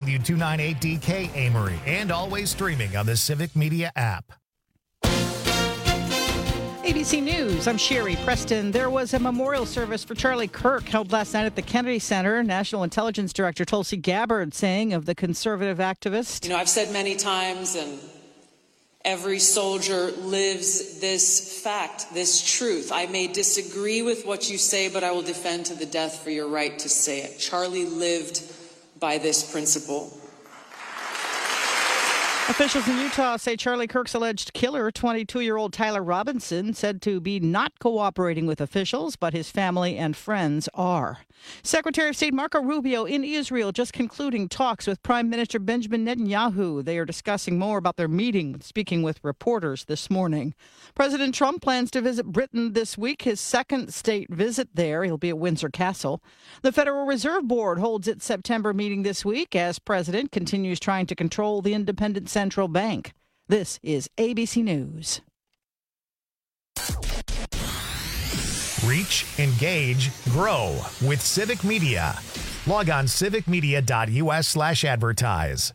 W298DK Amory, and always streaming on the Civic Media app. ABC News, I'm Sherry Preston. There was a memorial service for Charlie Kirk held last night at the Kennedy Center. National Intelligence Director Tulsi Gabbard saying of the conservative activist. You know, I've said many times, and every soldier lives this fact, this truth. I may disagree with what you say, but I will defend to the death for your right to say it. Charlie lived by this principle. Officials in Utah say Charlie Kirk's alleged killer, 22-year-old Tyler Robinson, said to be not cooperating with officials, but his family and friends are. Secretary of State Marco Rubio in Israel just concluding talks with Prime Minister Benjamin Netanyahu. They are discussing more about their meeting, speaking with reporters this morning. President Trump plans to visit Britain this week, his second state visit there. He'll be at Windsor Castle. The Federal Reserve Board holds its September meeting this week as president continues trying to control the independent central bank. This is ABC News. Reach, engage, grow with Civic Media. Log on civicmedia.us/advertise.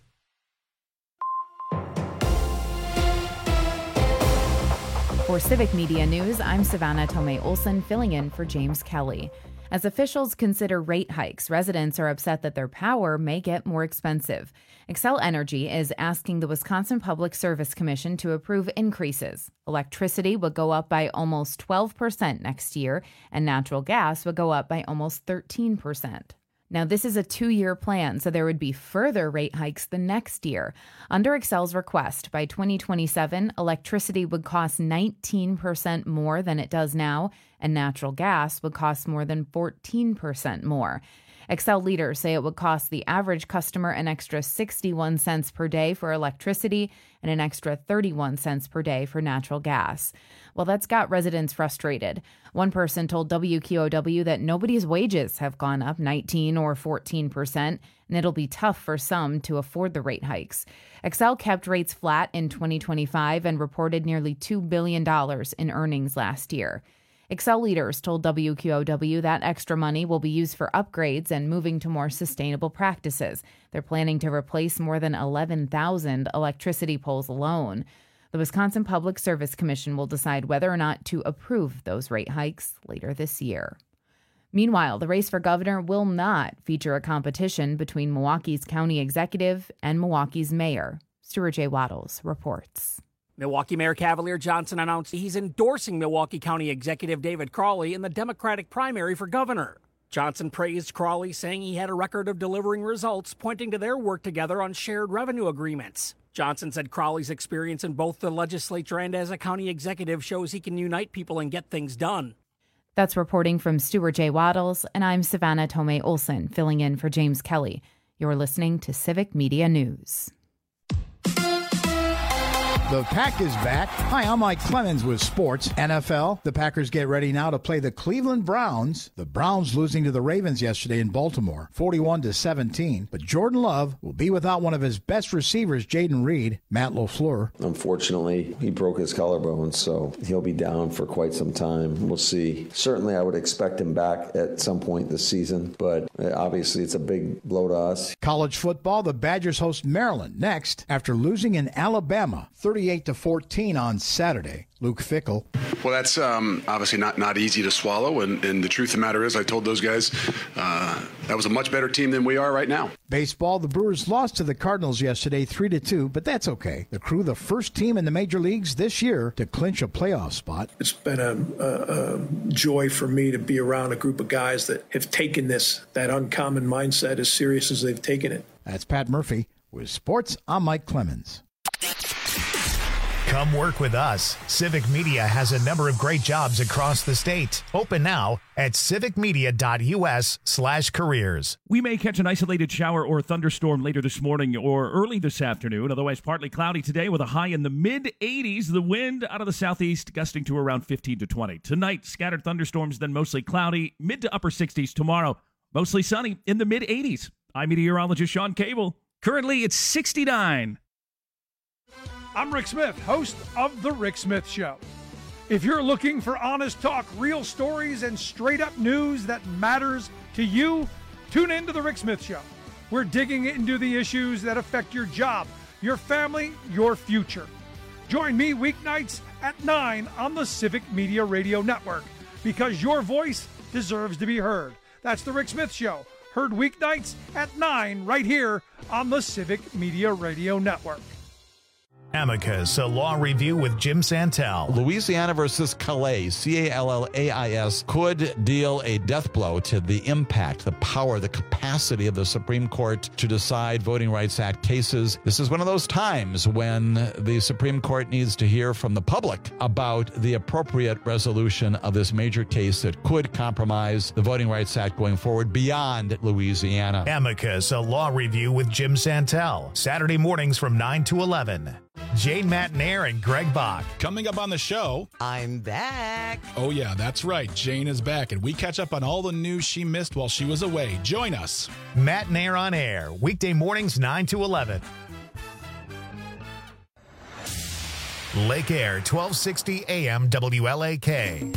For Civic Media News, I'm Savannah Tomei-Olson filling in for James Kelly. As officials consider rate hikes, residents are upset that their power may get more expensive. Xcel Energy is asking the Wisconsin Public Service Commission to approve increases. Electricity would go up by almost 12% next year, and natural gas would go up by almost 13%. Now, this is a 2-year plan, so there would be further rate hikes the next year. Under Xcel's request, by 2027, electricity would cost 19% more than it does now, and natural gas would cost more than 14% more. Xcel leaders say it would cost the average customer an extra 61 cents per day for electricity and an extra 31 cents per day for natural gas. Well, that's got residents frustrated. One person told WQOW that nobody's wages have gone up 19 or 14%, and it'll be tough for some to afford the rate hikes. Xcel kept rates flat in 2025 and reported nearly $2 billion in earnings last year. Xcel leaders told WQOW that extra money will be used for upgrades and moving to more sustainable practices. They're planning to replace more than 11,000 electricity poles alone. The Wisconsin Public Service Commission will decide whether or not to approve those rate hikes later this year. Meanwhile, the race for governor will not feature a competition between Milwaukee's county executive and Milwaukee's mayor. Stuart J. Waddles reports. Milwaukee Mayor Cavalier Johnson announced he's endorsing Milwaukee County Executive David Crowley in the Democratic primary for governor. Johnson praised Crowley, saying he had a record of delivering results, pointing to their work together on shared revenue agreements. Johnson said Crowley's experience in both the legislature and as a county executive shows he can unite people and get things done. That's reporting from Stuart J. Waddles, and I'm Savannah Tomei-Olson, filling in for James Kelly. You're listening to Civic Media News. The Pack is back. Hi, I'm Mike Clemens with sports. NFL, the Packers get ready now to play the Cleveland Browns. The Browns losing to the Ravens yesterday in Baltimore, 41-17. But Jordan Love will be without one of his best receivers, Jaden Reed. Matt LaFleur. Unfortunately, he broke his collarbone, so he'll be down for quite some time. We'll see. Certainly, I would expect him back at some point this season, but obviously it's a big blow to us. College football, the Badgers host Maryland next after losing in Alabama, 38-14 on Saturday. Luke Fickell. Well, that's obviously not easy to swallow, and the truth of the matter is I told those guys that was a much better team than we are right now. Baseball, the Brewers lost to the Cardinals yesterday 3-2, but that's okay. The Crew, the first team in the major leagues this year to clinch a playoff spot. It's been a joy for me to be around a group of guys that have taken that uncommon mindset as serious as they've taken it. That's Pat Murphy with Sports. I'm Mike Clemens. Come work with us. Civic Media has a number of great jobs across the state. Open now at civicmedia.us/careers. We may catch an isolated shower or thunderstorm later this morning or early this afternoon. Otherwise, partly cloudy today with a high in the mid-80s. The wind out of the southeast gusting to around 15 to 20. Tonight, scattered thunderstorms, then mostly cloudy. Mid to upper 60s tomorrow. Mostly sunny in the mid-80s. I'm meteorologist Sean Cable. Currently, it's 69. I'm Rick Smith, host of The Rick Smith Show. If you're looking for honest talk, real stories, and straight-up news that matters to you, tune in to The Rick Smith Show. We're digging into the issues that affect your job, your family, your future. Join me weeknights at 9 on the Civic Media Radio Network, because your voice deserves to be heard. That's The Rick Smith Show, heard weeknights at 9 right here on the Civic Media Radio Network. Amicus, a law review with Jim Santel. Louisiana versus Calais, Callais, could deal a death blow to the impact, the power, the capacity of the Supreme Court to decide Voting Rights Act cases. This is one of those times when the Supreme Court needs to hear from the public about the appropriate resolution of this major case that could compromise the Voting Rights Act going forward beyond Louisiana. Amicus, a law review with Jim Santel. Saturday mornings from 9 to 11. Jane Matnair and Greg Bach. Coming up on the show, I'm back. Oh, yeah, that's right. Jane is back, and we catch up on all the news she missed while she was away. Join us. Matnair on air, weekday mornings 9 to 11. Lake Air, 1260 AM WLAK.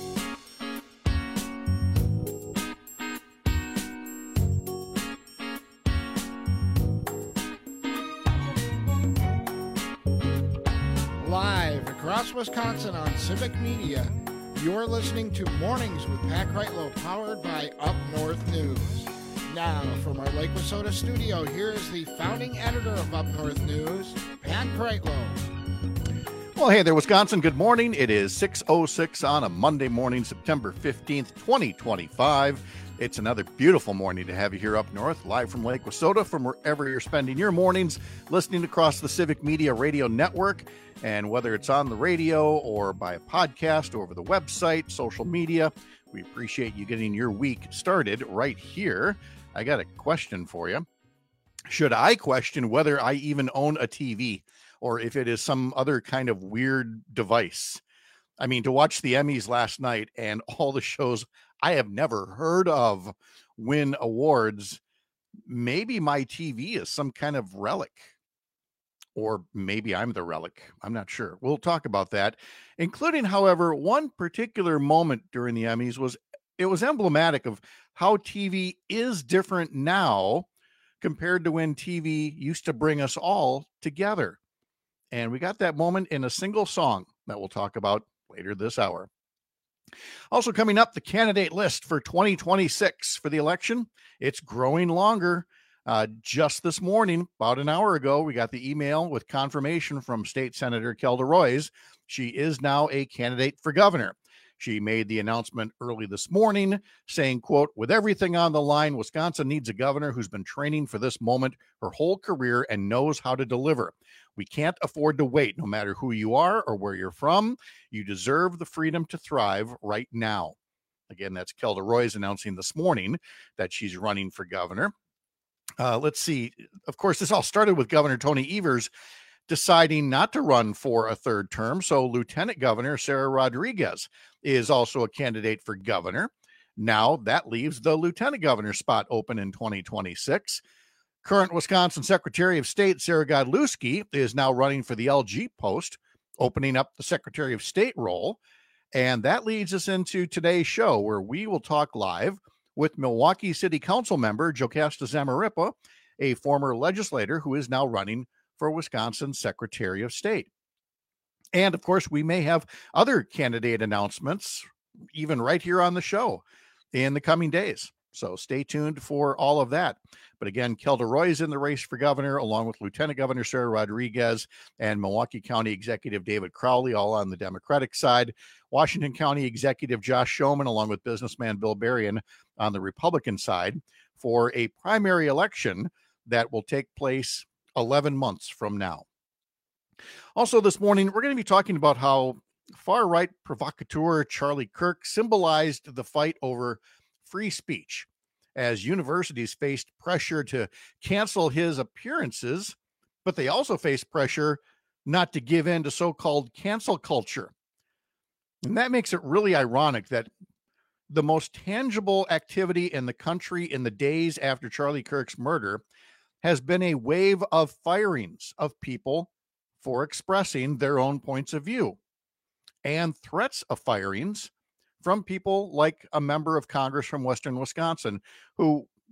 Live across Wisconsin on Civic Media, you're listening to Mornings with Pat Kreitlow, powered by Up North News. Now, from our Lake Wissota studio, here is the founding editor of Up North News, Pat Kreitlow. Well, hey there, Wisconsin. Good morning. It is 6:06 on a Monday morning, September 15th, 2025. It's another beautiful morning to have you here up north, live from Lake Wissota, from wherever you're spending your mornings, listening across the Civic Media Radio Network. And whether it's on the radio or by a podcast or over the website, social media, we appreciate you getting your week started right here. I got a question for you. Should I question whether I even own a TV or if it is some other kind of weird device? I mean, to watch the Emmys last night and all the shows I have never heard of win awards, maybe my TV is some kind of relic. Or maybe I'm the relic. I'm not sure. We'll talk about that, including, however, one particular moment during the Emmys was emblematic of how TV is different now compared to when TV used to bring us all together. And we got that moment in a single song that we'll talk about later this hour. Also coming up, the candidate list for 2026 for the election. It's growing longer. Just this morning, about an hour ago, we got the email with confirmation from State Senator Kelda Roys. She is now a candidate for governor. She made the announcement early this morning saying, quote, "With everything on the line, Wisconsin needs a governor who's been training for this moment her whole career and knows how to deliver. We can't afford to wait, no matter who you are or where you're from. You deserve the freedom to thrive right now." Again, that's Kelda Roys announcing this morning that she's running for governor. Let's see. Of course, this all started with Governor Tony Evers deciding not to run for a third term. So Lieutenant Governor Sarah Rodriguez is also a candidate for governor. Now that leaves the lieutenant governor spot open in 2026. Current Wisconsin Secretary of State Sarah Godlewski is now running for the LG post, opening up the Secretary of State role. And that leads us into today's show, where we will talk live with Milwaukee City Council member Jocasta Zamarripa, a former legislator who is now running for Wisconsin Secretary of State. And of course, we may have other candidate announcements, even right here on the show in the coming days. So stay tuned for all of that. But again, Kelda Roy is in the race for governor, along with Lieutenant Governor Sarah Rodriguez and Milwaukee County Executive David Crowley, all on the Democratic side. Washington County Executive Josh Schoeman, along with businessman Bill Berrien on the Republican side, for a primary election that will take place 11 months from now. Also this morning, we're going to be talking about how far-right provocateur Charlie Kirk symbolized the fight over free speech as universities faced pressure to cancel his appearances, but they also faced pressure not to give in to so-called cancel culture. And that makes it really ironic that the most tangible activity in the country in the days after Charlie Kirk's murder has been a wave of firings of people for expressing their own points of view, and threats of firings from people like a member of Congress from Western Wisconsin, who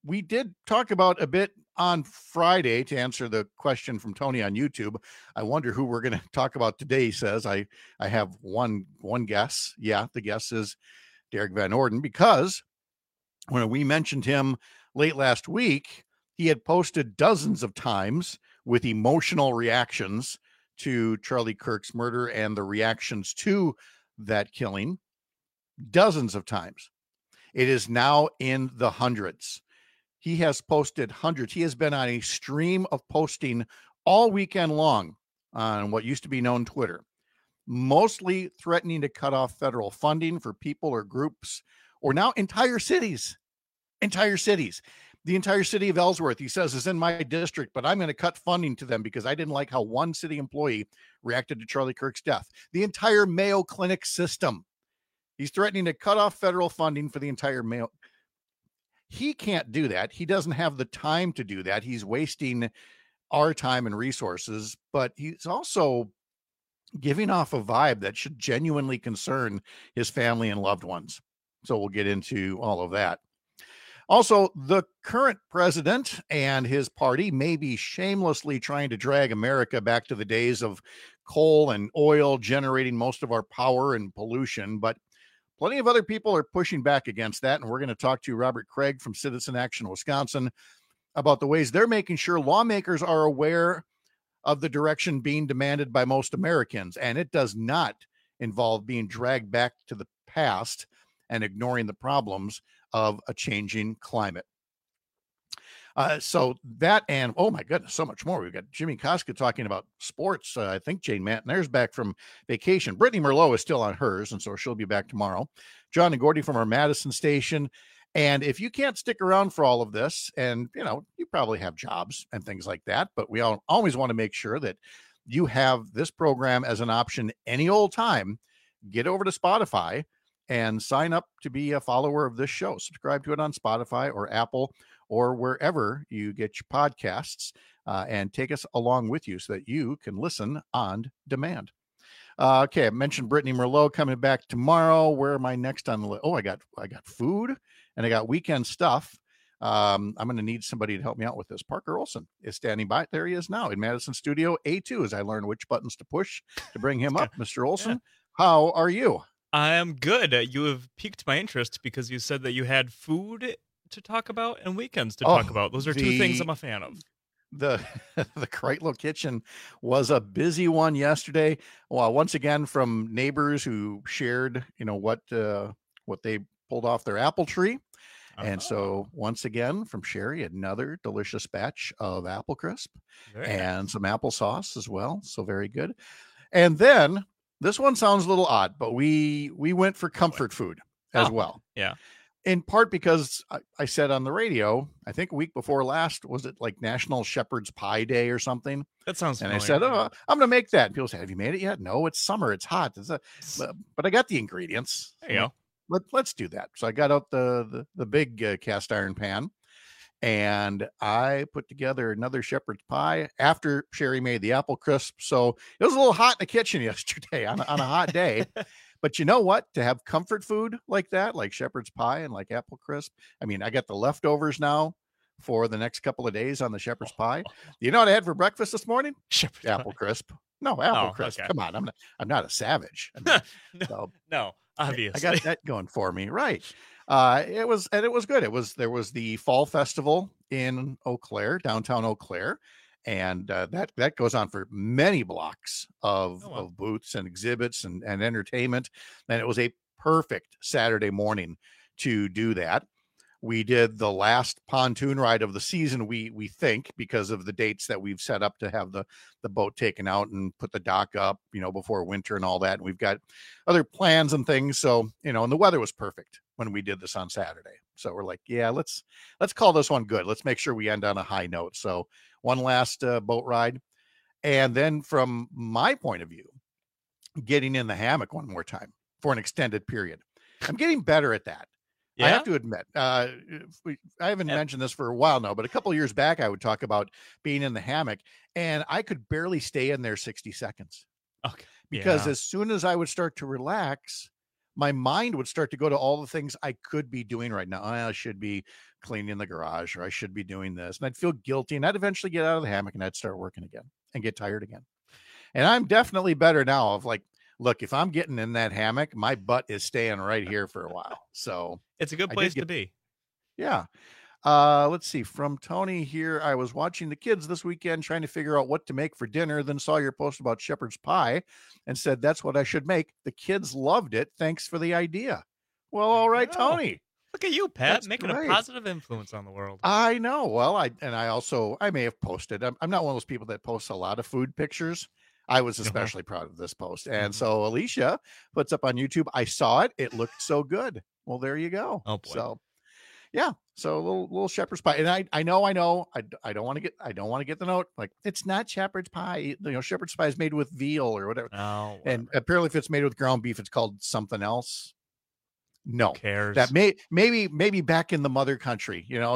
we did talk about a bit on Friday to answer the question from Tony on YouTube. I wonder who we're going to talk about today, he says. I have one guess. Yeah, the guess is Derek Van Orden, because when we mentioned him late last week, he had posted dozens of times with emotional reactions to Charlie Kirk's murder and the reactions to that killing. Dozens of times. It is now in the hundreds. He has posted hundreds. He has been on a stream of posting all weekend long on what used to be known Twitter, mostly threatening to cut off federal funding for people or groups, or now entire cities. Entire cities. The entire city of Ellsworth, he says, is in my district, but I'm going to cut funding to them because I didn't like how one city employee reacted to Charlie Kirk's death. The entire Mayo Clinic system. He's threatening to cut off federal funding for the entire Mayo. He can't do that. He doesn't have the time to do that. He's wasting our time and resources, but he's also giving off a vibe that should genuinely concern his family and loved ones. So we'll get into all of that. Also, the current president and his party may be shamelessly trying to drag America back to the days of coal and oil generating most of our power and pollution, but plenty of other people are pushing back against that, and we're going to talk to Robert Craig from Citizen Action Wisconsin about the ways they're making sure lawmakers are aware of the direction being demanded by most Americans, and it does not involve being dragged back to the past and ignoring the problems of a changing climate. So that, and oh my goodness, so much more. We've got Jimmy Koska talking about sports. I think Jane Matnaire's back from vacation. Brittany Merlot is still on hers, and so she'll be back tomorrow. John and Gordy from our Madison station. And if you can't stick around for all of this, and you probably have jobs and things like that, but we always want to make sure that you have this program as an option any old time. Get over to Spotify and sign up to be a follower of this show. Subscribe to it on Spotify or Apple or wherever you get your podcasts, and take us along with you so that you can listen on demand. Okay, I mentioned Brittany Merlot coming back tomorrow. Where am I next on the list? Oh, I got food and I got weekend stuff. I'm going to need somebody to help me out with this. Parker Olson is standing by. There he is now in Madison Studio A2 as I learn which buttons to push to bring him up. Mr. Olson, how are you? I am good. You have piqued my interest because you said that you had food to talk about and weekends to talk about. Those are two things I'm a fan of. The Kreitlow Kitchen was a busy one yesterday. Well, once again, from neighbors who shared, what they pulled off their apple tree. And so once again, from Sherry, another delicious batch of apple crisp and some applesauce as well. So very good. And then this one sounds a little odd, but we went for comfort food as well. Yeah. In part because I said on the radio, I think a week before last, was it like National Shepherd's Pie Day or something? That sounds familiar. And I said, I'm going to make that. And people say, have you made it yet? No, it's summer. It's hot. But I got the ingredients. There you go. Let's do that. So I got out the big cast iron pan, and I put together another shepherd's pie after Sherry made the apple crisp. So it was a little hot in the kitchen yesterday on a hot day. But you know what? To have comfort food like that, like shepherd's pie and like apple crisp. I mean, I got the leftovers now for the next couple of days on the shepherd's pie. You know what I had for breakfast this morning? Shepherd's apple pie. Crisp. No, apple crisp. Okay. Come on, I'm not a savage. No, obviously. I got that going for me, right? It was good. There was the fall festival in Eau Claire, downtown Eau Claire. And that goes on for many blocks of booths and exhibits and entertainment. And it was a perfect Saturday morning to do that. We did the last pontoon ride of the season, we think, because of the dates that we've set up to have the boat taken out and put the dock up, before winter and all that. And we've got other plans and things. So, and the weather was perfect when we did this on Saturday. So we're like, yeah, let's call this one good. Let's make sure we end on a high note. So one last boat ride. And then from my point of view, getting in the hammock one more time for an extended period. I'm getting better at that. Yeah? I have to admit, I haven't mentioned this for a while now, but a couple of years back, I would talk about being in the hammock and I could barely stay in there 60 seconds. Okay. Because as soon as I would start to relax, my mind would start to go to all the things I could be doing right now. I should be cleaning the garage, or I should be doing this. And I'd feel guilty, and I'd eventually get out of the hammock and I'd start working again and get tired again. And I'm definitely better now of like, look, if I'm getting in that hammock, my butt is staying right here for a while. So it's a good place to be. Yeah. Let's see, from Tony here. I was watching the kids this weekend trying to figure out what to make for dinner, then saw your post about shepherd's pie and said that's what I should make. The kids loved it. Thanks for the idea. Well, all right, Tony. Look at you, Pat, That's making great. a positive influence on the world. I know. Well, I may have posted. I'm not one of those people that posts a lot of food pictures. I was especially proud of this post. And so Alicia puts up on YouTube. I saw it. It looked so good. Well, there you go. Oh boy. So yeah. So a little shepherd's pie. And I know. I don't want to get the note. Like, it's not shepherd's pie. Shepherd's pie is made with veal or whatever. Oh, and apparently if it's made with ground beef, it's called something else. No, who cares? That maybe back in the mother country, and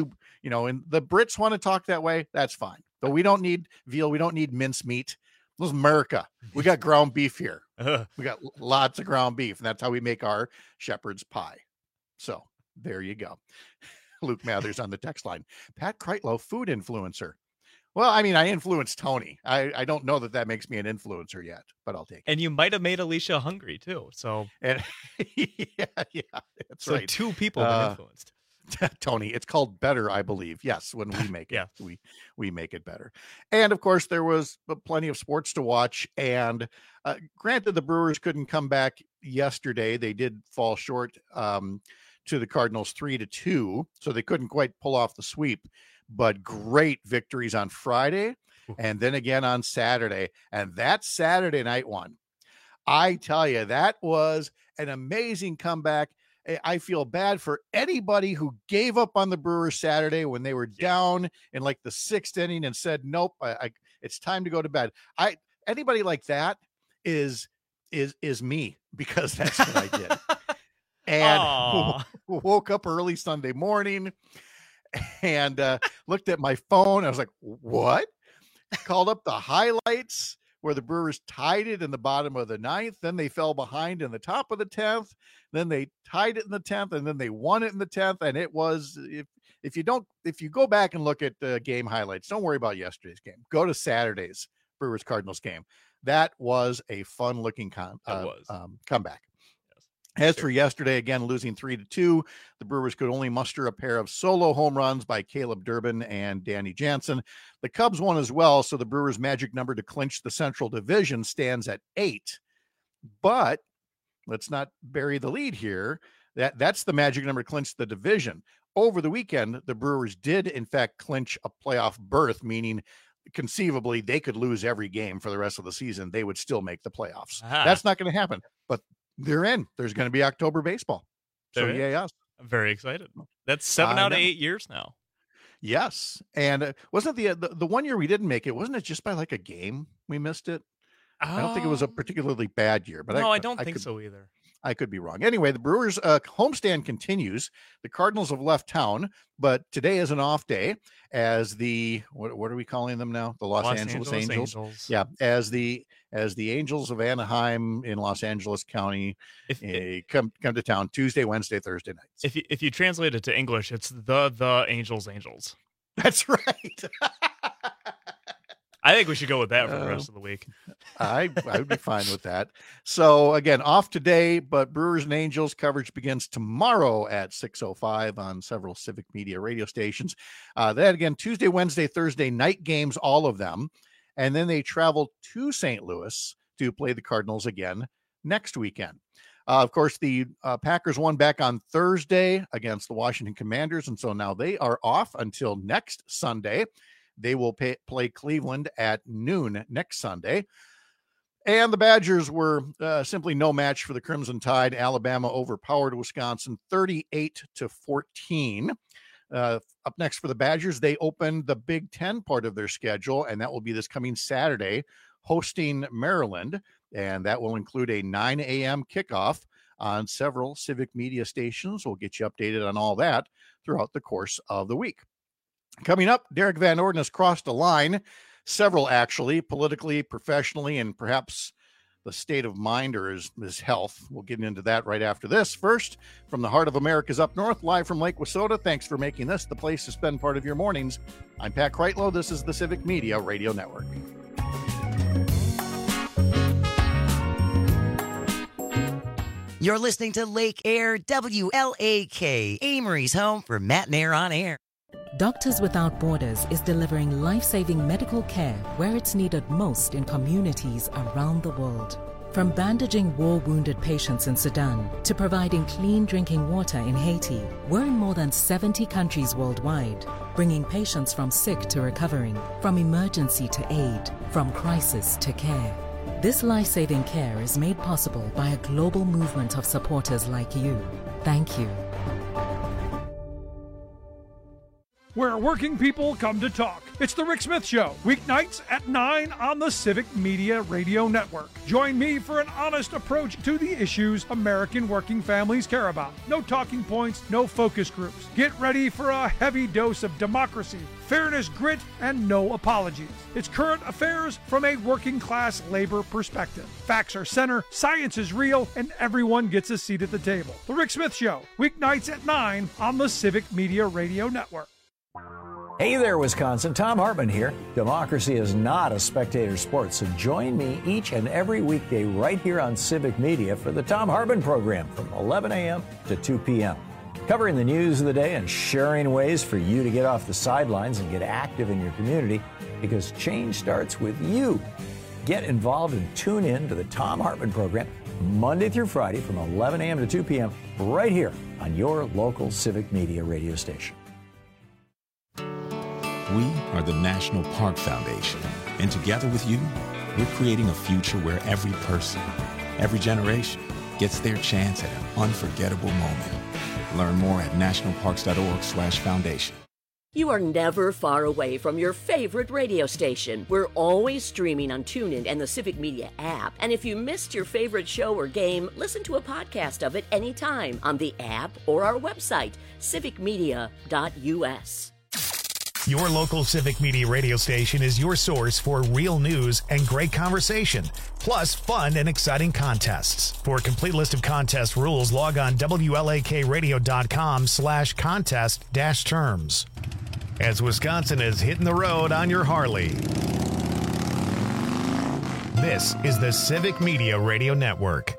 the Brits want to talk that way. That's fine. But we don't need veal. We don't need mince meat. This is America. We got ground beef here. We got lots of ground beef, and that's how we make our shepherd's pie. So there you go. Luke Mathers on the text line. Pat Kreitlow, food influencer. Well, I mean, I influenced Tony. I don't know that makes me an influencer yet, but I'll take it. And you might have made Alicia hungry too. So and yeah, that's so right. Two people have influenced. Tony, it's called better, I believe. Yes, when we make it, we make it better. And of course, there was plenty of sports to watch. And granted, the Brewers couldn't come back yesterday. They did fall short to the Cardinals 3-2, so they couldn't quite pull off the sweep. But great victories on Friday and then again on Saturday. And that Saturday night one, I tell you, that was an amazing comeback. I feel bad for anybody who gave up on the Brewers Saturday when they were down in like the 6th inning and said, nope, it's time to go to bed. Anybody like that is me, because that's what I did. And woke up early Sunday morning and looked at my phone. I was like, what? Called up the highlights where the Brewers tied it in the bottom of the 9th. Then they fell behind in the top of the 10th. Then they tied it in the 10th, and then they won it in the 10th. And it was, if you go back and look at the game highlights, don't worry about yesterday's game. Go to Saturday's Brewers Cardinals game. That was a fun looking comeback. As for yesterday, again, losing 3-2, the Brewers could only muster a pair of solo home runs by Caleb Durbin and Danny Jansen. The Cubs won as well, so the Brewers' magic number to clinch the Central Division stands at 8. But let's not bury the lead here. That's the magic number to clinch the division. Over the weekend, the Brewers did, in fact, clinch a playoff berth, meaning conceivably they could lose every game for the rest of the season. They would still make the playoffs. That's not going to happen, but they're in. There's going to be October baseball. So yay us. I'm very excited. That's 7 out of 8 years now. Yes. And wasn't the 1 year we didn't make it, wasn't it just by like a game we missed it? I don't think it was a particularly bad year, but no, I don't think so either. I could be wrong. Anyway, the Brewers homestand continues. The Cardinals have left town, but today is an off day as the what are we calling them now? The Los Angeles Angels. Yeah, as the Angels of Anaheim in Los Angeles County come to town Tuesday, Wednesday, Thursday nights. If you translate it to English, it's the Angels. That's right. I think we should go with that for the rest of the week. I would be fine with that. So again, off today, but Brewers and Angels coverage begins tomorrow at 6:05 on several Civic Media radio stations. Then again, Tuesday, Wednesday, Thursday night games, all of them. And then they travel to St. Louis to play the Cardinals again next weekend. Of course, the Packers won back on Thursday against the Washington Commanders. And so now they are off until next Sunday. They will play Cleveland at noon next Sunday. And the Badgers were simply no match for the Crimson Tide. Alabama overpowered Wisconsin 38-14. Up next for the Badgers, they opened the Big Ten part of their schedule, and that will be this coming Saturday, hosting Maryland. And that will include a 9 a.m. kickoff on several Civic Media stations. We'll get you updated on all that throughout the course of the week. Coming up, Derek Van Orden has crossed a line, several actually, politically, professionally, and perhaps the state of mind or his health. We'll get into that right after this. First, from the heart of America's Up North, live from Lake Wissota. Thanks for making this the place to spend part of your mornings. I'm Pat Kreitlow. This is the Civic Media Radio Network. You're listening to Lake Air, WLAK, Amory's home for Matt Nair on Air. Doctors Without Borders is delivering life-saving medical care where it's needed most in communities around the world. From bandaging war-wounded patients in Sudan to providing clean drinking water in Haiti, we're in more than 70 countries worldwide, bringing patients from sick to recovering, from emergency to aid, from crisis to care. This life-saving care is made possible by a global movement of supporters like you. Thank you. Where working people come to talk. It's the Rick Smith Show, weeknights at 9 on the Civic Media Radio Network. Join me for an honest approach to the issues American working families care about. No talking points, no focus groups. Get ready for a heavy dose of democracy, fairness, grit, and no apologies. It's current affairs from a working class labor perspective. Facts are center, science is real, and everyone gets a seat at the table. The Rick Smith Show, weeknights at 9 on the Civic Media Radio Network. Hey there, Wisconsin. Tom Hartman here. Democracy is not a spectator sport, so join me each and every weekday right here on Civic Media for the Tom Hartman program from 11 a.m. to 2 p.m. Covering the news of the day and sharing ways for you to get off the sidelines and get active in your community, because change starts with you. Get involved and tune in to the Tom Hartman program Monday through Friday from 11 a.m. to 2 p.m. right here on your local Civic Media radio station. We are the National Park Foundation, and together with you, we're creating a future where every person, every generation gets their chance at an unforgettable moment. Learn more at nationalparks.org/foundation. You are never far away from your favorite radio station. We're always streaming on TuneIn and the Civic Media app. And if you missed your favorite show or game, listen to a podcast of it anytime on the app or our website, civicmedia.us. Your local Civic Media radio station is your source for real news and great conversation, plus fun and exciting contests. For a complete list of contest rules, log on WLAKradio.com/contest-terms. As Wisconsin is hitting the road on your Harley. This is the Civic Media Radio Network.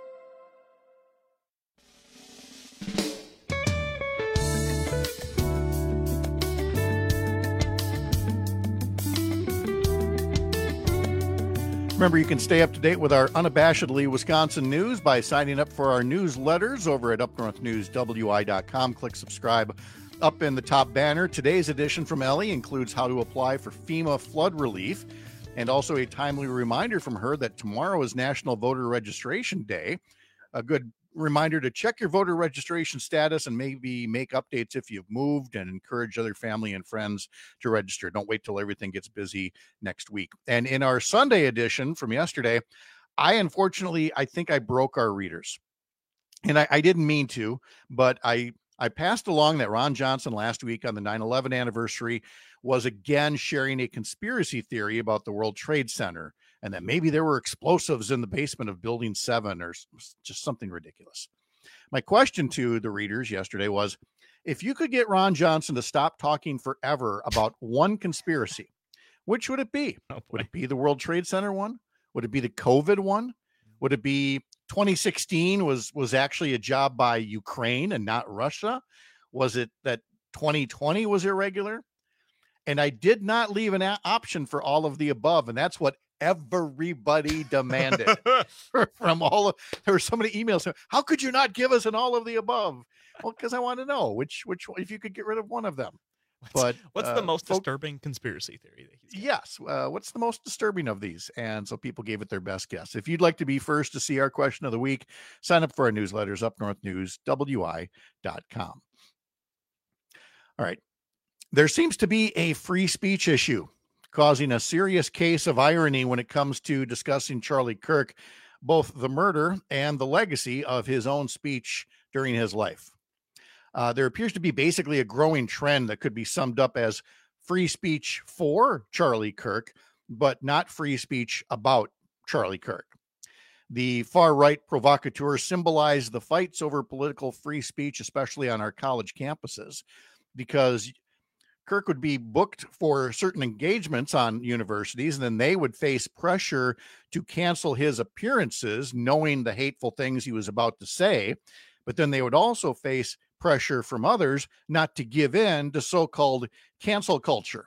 Remember, you can stay up to date with our unabashedly Wisconsin news by signing up for our newsletters over at upnorthnewswi.com. Click subscribe up in the top banner. Today's edition from Ellie includes how to apply for FEMA flood relief, and also a timely reminder from her that tomorrow is National Voter Registration Day. A good reminder to check your voter registration status and maybe make updates if you've moved, and encourage other family and friends to register. Don't wait till everything gets busy next week. And in our Sunday edition from yesterday, I think I broke our readers. And I didn't mean to, but I passed along that Ron Johnson last week on the 9/11 anniversary was again sharing a conspiracy theory about the World Trade Center, and that maybe there were explosives in the basement of Building 7 or just something ridiculous. My question to the readers yesterday was, if you could get Ron Johnson to stop talking forever about one conspiracy, which would it be? Would it be the World Trade Center one? Would it be the COVID one? Would it be 2016 was actually a job by Ukraine and not Russia? Was it that 2020 was irregular? And I did not leave an option for all of the above, and that's what everybody demanded from all of. There were so many emails. How could you not give us an all of the above? Well, because I want to know which if you could get rid of one of them. What's the most disturbing conspiracy theory that he's got? Yes. What's the most disturbing of these? And so people gave it their best guess. If you'd like to be first to see our question of the week, sign up for our newsletters, upnorthnewswi.com. All right. There seems to be a free speech issue causing a serious case of irony when it comes to discussing Charlie Kirk, both the murder and the legacy of his own speech during his life. There appears to be basically a growing trend that could be summed up as free speech for Charlie Kirk, but not free speech about Charlie Kirk. The far-right provocateurs symbolize the fights over political free speech, especially on our college campuses, because Kirk would be booked for certain engagements on universities, and then they would face pressure to cancel his appearances, knowing the hateful things he was about to say. But then they would also face pressure from others not to give in to so-called cancel culture.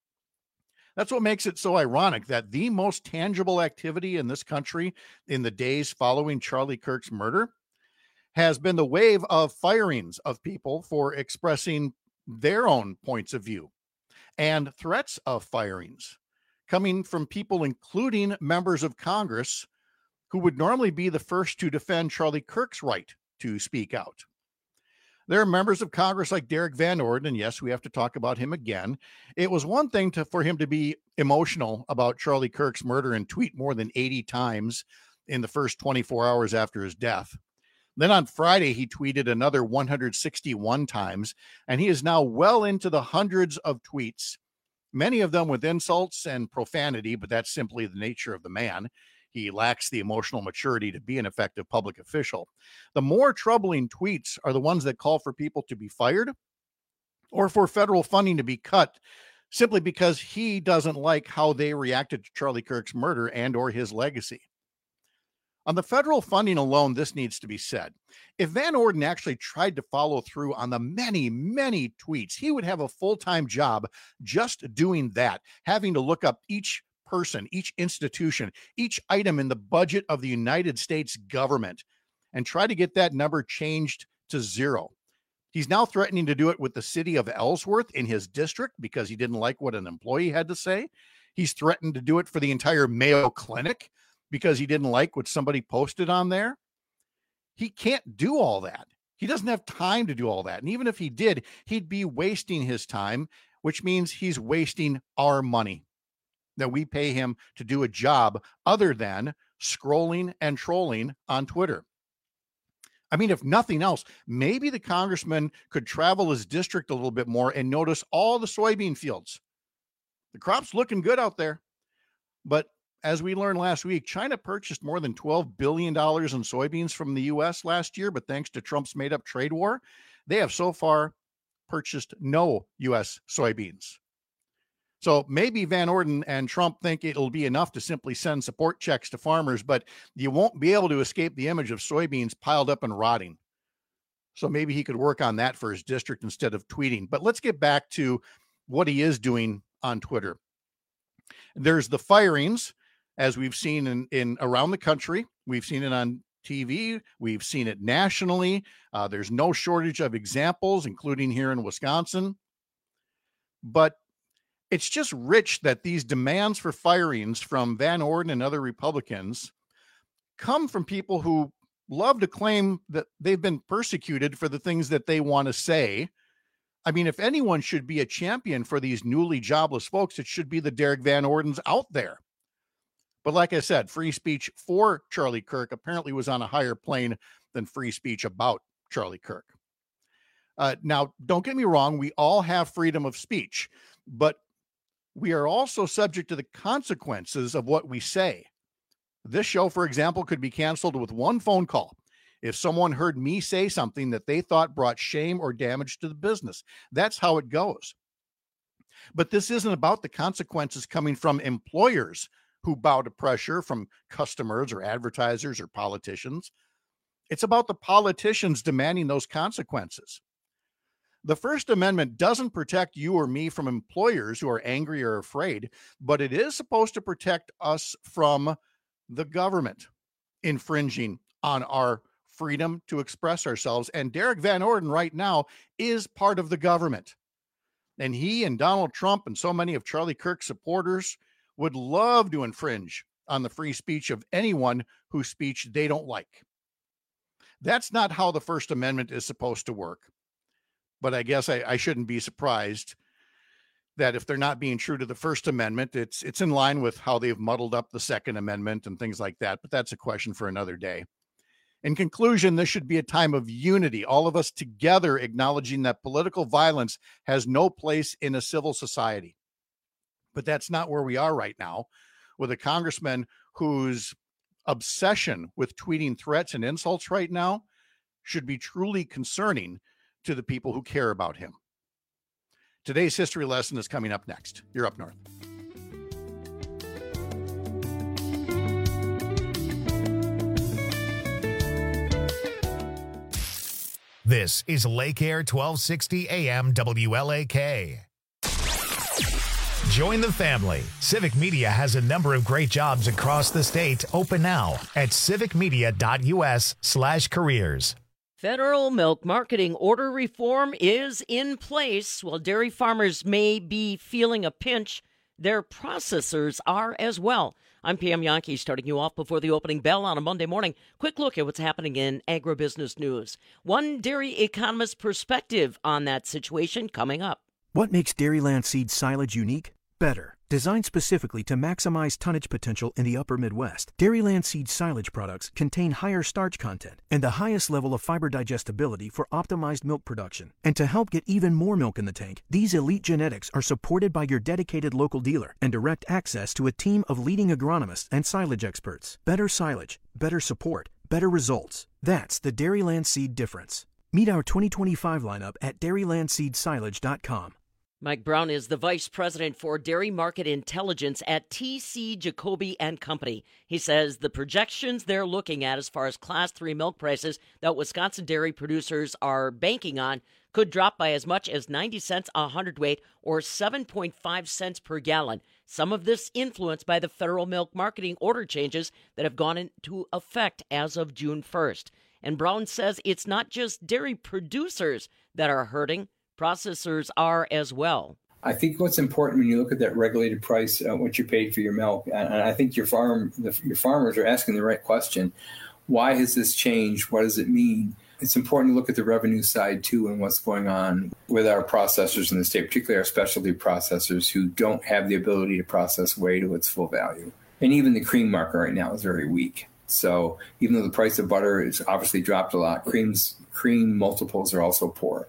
That's what makes it so ironic that the most tangible activity in this country in the days following Charlie Kirk's murder has been the wave of firings of people for expressing their own points of view, and threats of firings coming from people, including members of Congress, who would normally be the first to defend Charlie Kirk's right to speak out. There are members of Congress like Derek Van Orden, and yes, we have to talk about him again. It was one thing for him to be emotional about Charlie Kirk's murder and tweet more than 80 times in the first 24 hours after his death. Then on Friday, he tweeted another 161 times, and he is now well into the hundreds of tweets, many of them with insults and profanity, but that's simply the nature of the man. He lacks the emotional maturity to be an effective public official. The more troubling tweets are the ones that call for people to be fired or for federal funding to be cut simply because he doesn't like how they reacted to Charlie Kirk's murder and or his legacy. On the federal funding alone, this needs to be said. If Van Orden actually tried to follow through on the many, many tweets, he would have a full-time job just doing that, having to look up each person, each institution, each item in the budget of the United States government and try to get that number changed to zero. He's now threatening to do it with the city of Ellsworth in his district because he didn't like what an employee had to say. He's threatened to do it for the entire Mayo Clinic because he didn't like what somebody posted on there. He can't do all that. He doesn't have time to do all that. And even if he did, he'd be wasting his time, which means he's wasting our money that we pay him to do a job other than scrolling and trolling on Twitter. I mean, if nothing else, maybe the congressman could travel his district a little bit more and notice all the soybean fields. The crop's looking good out there. But as we learned last week, China purchased more than $12 billion in soybeans from the U.S. last year, but thanks to Trump's made-up trade war, they have so far purchased no U.S. soybeans. So maybe Van Orden and Trump think it'll be enough to simply send support checks to farmers, but you won't be able to escape the image of soybeans piled up and rotting. So maybe he could work on that for his district instead of tweeting. But let's get back to what he is doing on Twitter. There's the firings, as we've seen in around the country. We've seen it on TV. We've seen it nationally. There's no shortage of examples, including here in Wisconsin. But it's just rich that these demands for firings from Van Orden and other Republicans come from people who love to claim that they've been persecuted for the things that they want to say. I mean, if anyone should be a champion for these newly jobless folks, it should be the Derek Van Ordens out there. But like I said, free speech for Charlie Kirk apparently was on a higher plane than free speech about Charlie Kirk. Now, don't get me wrong. We all have freedom of speech, but we are also subject to the consequences of what we say. This show, for example, could be canceled with one phone call if someone heard me say something that they thought brought shame or damage to the business. That's how it goes. But this isn't about the consequences coming from employers who bow to pressure from customers or advertisers or politicians. It's about the politicians demanding those consequences. The First Amendment doesn't protect you or me from employers who are angry or afraid, but it is supposed to protect us from the government infringing on our freedom to express ourselves. And Derek Van Orden right now is part of the government. And he and Donald Trump and so many of Charlie Kirk's supporters would love to infringe on the free speech of anyone whose speech they don't like. That's not how the First Amendment is supposed to work. But I guess I shouldn't be surprised that if they're not being true to the First Amendment, it's in line with how they've muddled up the Second Amendment and things like that. But that's a question for another day. In conclusion, this should be a time of unity, all of us together acknowledging that political violence has no place in a civil society. But that's not where we are right now, with a congressman whose obsession with tweeting threats and insults right now should be truly concerning to the people who care about him. Today's history lesson is coming up next. You're Up North. This is Lake Air 1260 AM WLAK. Join the family. Civic Media has a number of great jobs across the state open now at civicmedia.us/careers. Federal milk marketing order reform is in place. While dairy farmers may be feeling a pinch, their processors are as well. I'm Pam Yankee, starting you off before the opening bell on a Monday morning. Quick look at what's happening in agribusiness news. One dairy economist's perspective on that situation coming up. What makes Dairyland Seed silage unique? Better. Designed specifically to maximize tonnage potential in the upper Midwest, Dairyland Seed silage products contain higher starch content and the highest level of fiber digestibility for optimized milk production. And to help get even more milk in the tank, these elite genetics are supported by your dedicated local dealer and direct access to a team of leading agronomists and silage experts. Better silage, better support, better results. That's the Dairyland Seed difference. Meet our 2025 lineup at dairylandseedsilage.com. Mike Brown is the Vice President for Dairy Market Intelligence at TC Jacoby & Company. He says the projections they're looking at as far as Class 3 milk prices that Wisconsin dairy producers are banking on could drop by as much as 90 cents a hundredweight or 7.5 cents per gallon. Some of this influenced by the federal milk marketing order changes that have gone into effect as of June 1st. And Brown says it's not just dairy producers that are hurting. Processors are as well. I think what's important when you look at that regulated price, what you paid for your milk, and I think your farmers are asking the right question. Why has this changed? What does it mean? It's important to look at the revenue side, too, and what's going on with our processors in the state, particularly our specialty processors who don't have the ability to process whey to its full value. And even the cream market right now is very weak. So even though the price of butter has obviously dropped a lot, cream multiples are also poor.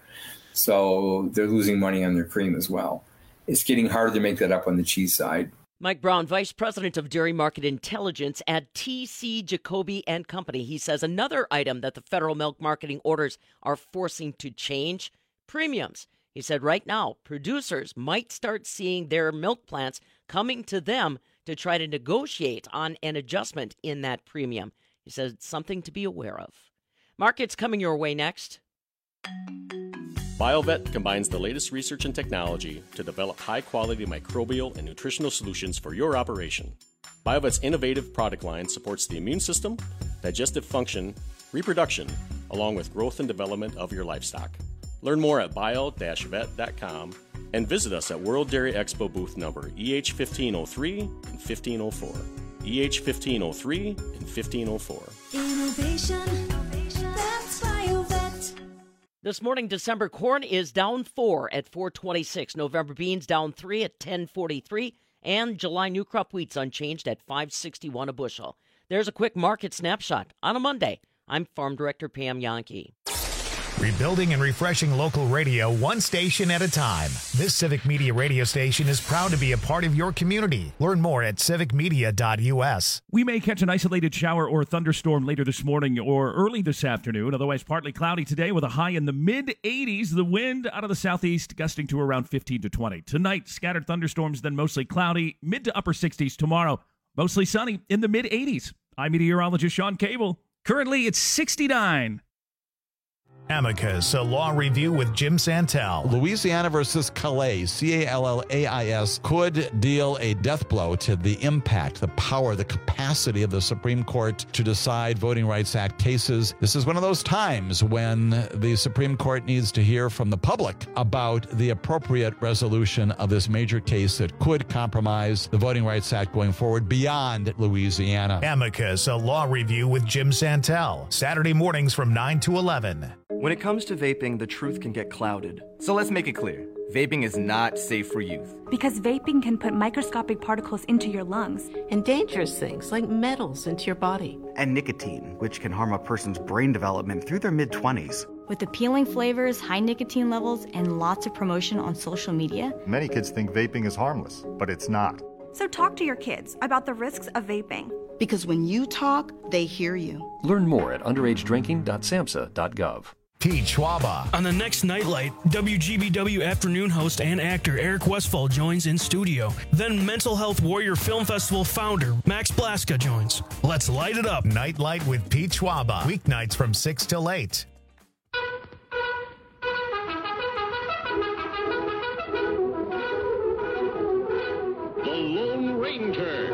So they're losing money on their cream as well. It's getting harder to make that up on the cheese side. Mike Brown, Vice President of Dairy Market Intelligence at TC Jacoby & Company. He says another item that the federal milk marketing orders are forcing to change, premiums. He said right now, producers might start seeing their milk plants coming to them to try to negotiate on an adjustment in that premium. He said it's something to be aware of. Markets coming your way next. BioVet combines the latest research and technology to develop high-quality microbial and nutritional solutions for your operation. BioVet's innovative product line supports the immune system, digestive function, reproduction, along with growth and development of your livestock. Learn more at bio-vet.com and visit us at World Dairy Expo booth number EH1503 and 1504. EH1503 and 1504. Innovation. That's BioVet. This morning, December corn is down 4 at 4.26. November beans down 3 at 10.43. And July new crop wheat's unchanged at 5.61 a bushel. There's a quick market snapshot on a Monday. I'm Farm Director Pam Yankee. Rebuilding and refreshing local radio one station at a time. This Civic Media radio station is proud to be a part of your community. Learn more at civicmedia.us. We may catch an isolated shower or thunderstorm later this morning or early this afternoon. Otherwise, partly cloudy today with a high in the mid-80s. The wind out of the southeast gusting to around 15 to 20. Tonight, scattered thunderstorms, then mostly cloudy. Mid to upper 60s tomorrow. Mostly sunny in the mid-80s. I'm meteorologist Sean Cable. Currently, it's 69. Amicus, a law review with Jim Santel. Louisiana versus Calais, Callais, could deal a death blow to the impact, the power, the capacity of the Supreme Court to decide Voting Rights Act cases. This is one of those times when the Supreme Court needs to hear from the public about the appropriate resolution of this major case that could compromise the Voting Rights Act going forward beyond Louisiana. Amicus, a law review with Jim Santel. Saturday mornings from 9 to 11. When it comes to vaping, the truth can get clouded. So let's make it clear. Vaping is not safe for youth. Because vaping can put microscopic particles into your lungs. And dangerous things like metals into your body. And nicotine, which can harm a person's brain development through their mid-20s. With appealing flavors, high nicotine levels, and lots of promotion on social media. Many kids think vaping is harmless, but it's not. So talk to your kids about the risks of vaping. Because when you talk, they hear you. Learn more at underagedrinking.samhsa.gov. Pete Schwaba. On the next Nightlight, WGBW afternoon host and actor Eric Westfall joins in studio. Then Mental Health Warrior Film Festival founder Max Blaska joins. Let's light it up. Nightlight with Pete Schwaba. Weeknights from 6 till 8. The Lone Ranger.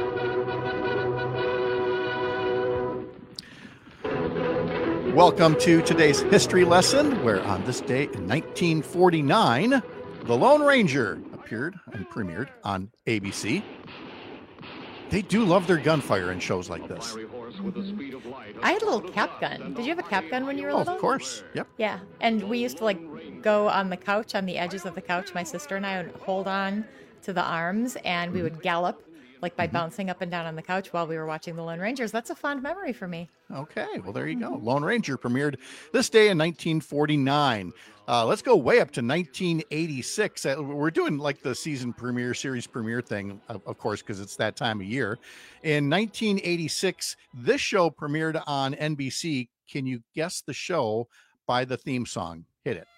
Welcome to today's history lesson, where on this day in 1949, The Lone Ranger appeared and premiered on ABC. They do love their gunfire in shows like this. I had a little cap gun. Did you have a cap gun when you were little? Of course. Yep. Yeah, and we used to go on the couch, on the edges of the couch. My sister and I would hold on to the arms, and we would gallop by bouncing up and down on the couch while we were watching The Lone Rangers. That's a fond memory for me. Okay, well, there you go. Lone Ranger premiered this day in 1949. Let's go way up to 1986. We're doing the season premiere, series premiere thing, of course, because it's that time of year. In 1986, this show premiered on NBC. Can you guess the show by the theme song? Hit it.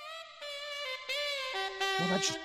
Well, that's just...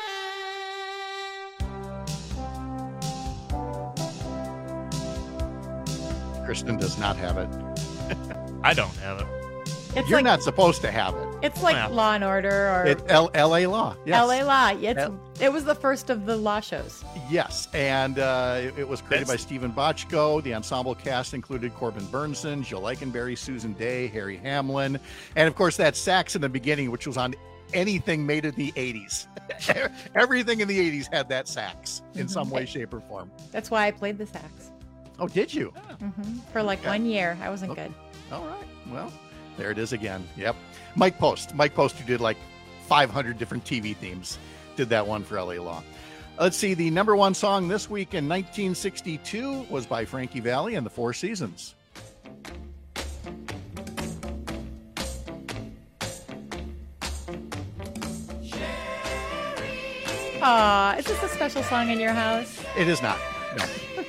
Kristen does not have it. I don't have it. You're not supposed to have it. It's like Law and Order or L.A. Law. Yes. L.A. Law. It was the first of the law shows. Yes, and it was created by Stephen Bochco. The ensemble cast included Corbin Burnson, Jill Eikenberry, Susan Day, Harry Hamlin, and of course that sax in the beginning, which was on anything made in the 80s. Everything in the 80s had that sax in some way, shape, or form. That's why I played the sax. Oh, did you? For 1 year. I wasn't good. All right. Well, there it is again. Yep. Mike Post, who did 500 different TV themes, did that one for LA Law. Let's see. The number one song this week in 1962 was by Frankie Valli and the Four Seasons. Is this a special song in your house? It is not. No.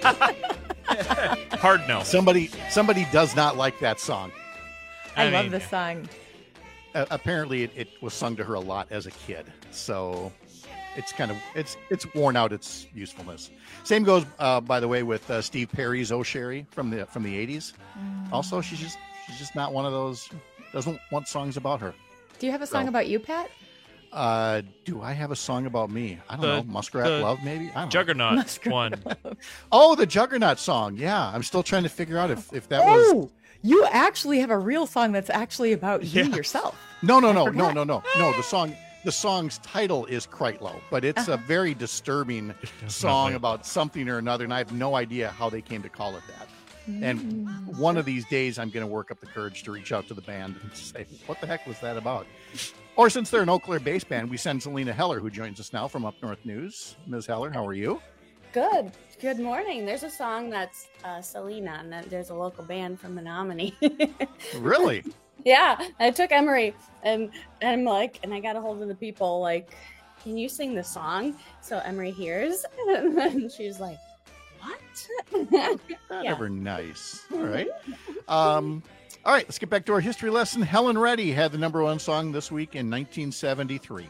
Hard no. Somebody does not like that song. I love this song. Apparently it was sung to her a lot as a kid, so it's it's worn out its usefulness. Same goes, by the way, with Steve Perry's "Oh Sherry" from the 80s. Also, she's just not one of those. Doesn't want songs about her. Do you have a song about you, Pat? Do I have a song about me? I don't know. Muskrat Love, maybe? I don't Juggernaut know. one. Oh, the Juggernaut song. Yeah, I'm still trying to figure out if that was... Oh, you actually have a real song that's actually about you yourself. No. The song's title is Kreitlow, but it's a very disturbing song about something or another, and I have no idea how they came to call it that. And one of these days, I'm going to work up the courage to reach out to the band and say, what the heck was that about? Or since they're an Eau Claire based band, we send Selena Heller, who joins us now from Up North News. Ms. Heller, how are you? Good. Good morning. There's a song that's Selena, and then there's a local band from Menominee. Really? Yeah. I took Emery, and I'm and I got a hold of the people, can you sing the song? So Emery hears, and then she's like, what? Ever nice. All right. All right, let's get back to our history lesson. Helen Reddy had the number one song this week in 1973.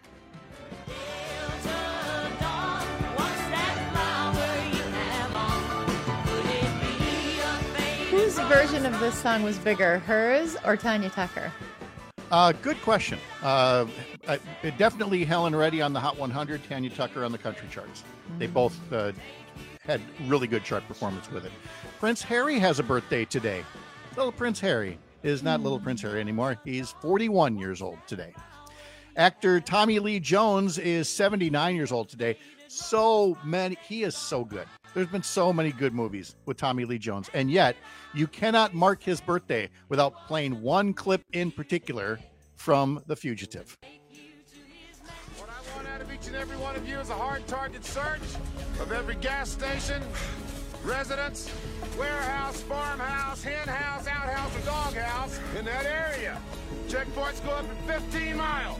Whose version of this song was bigger, hers or Tanya Tucker? Good question. Definitely Helen Reddy on the Hot 100, Tanya Tucker on the country charts. They both had really good chart performance with it. Prince Harry has a birthday today. Little Prince Harry is not Little Prince Harry anymore. He's 41 years old today. Actor Tommy Lee Jones is 79 years old today. He is so good. There's been so many good movies with Tommy Lee Jones, and yet you cannot mark his birthday without playing one clip in particular from The Fugitive. What I want out of each and every one of you is a hard target search of every gas station, residence, warehouse, farmhouse, hen house, outhouse, or doghouse in that area. Checkpoints go up at 15 miles.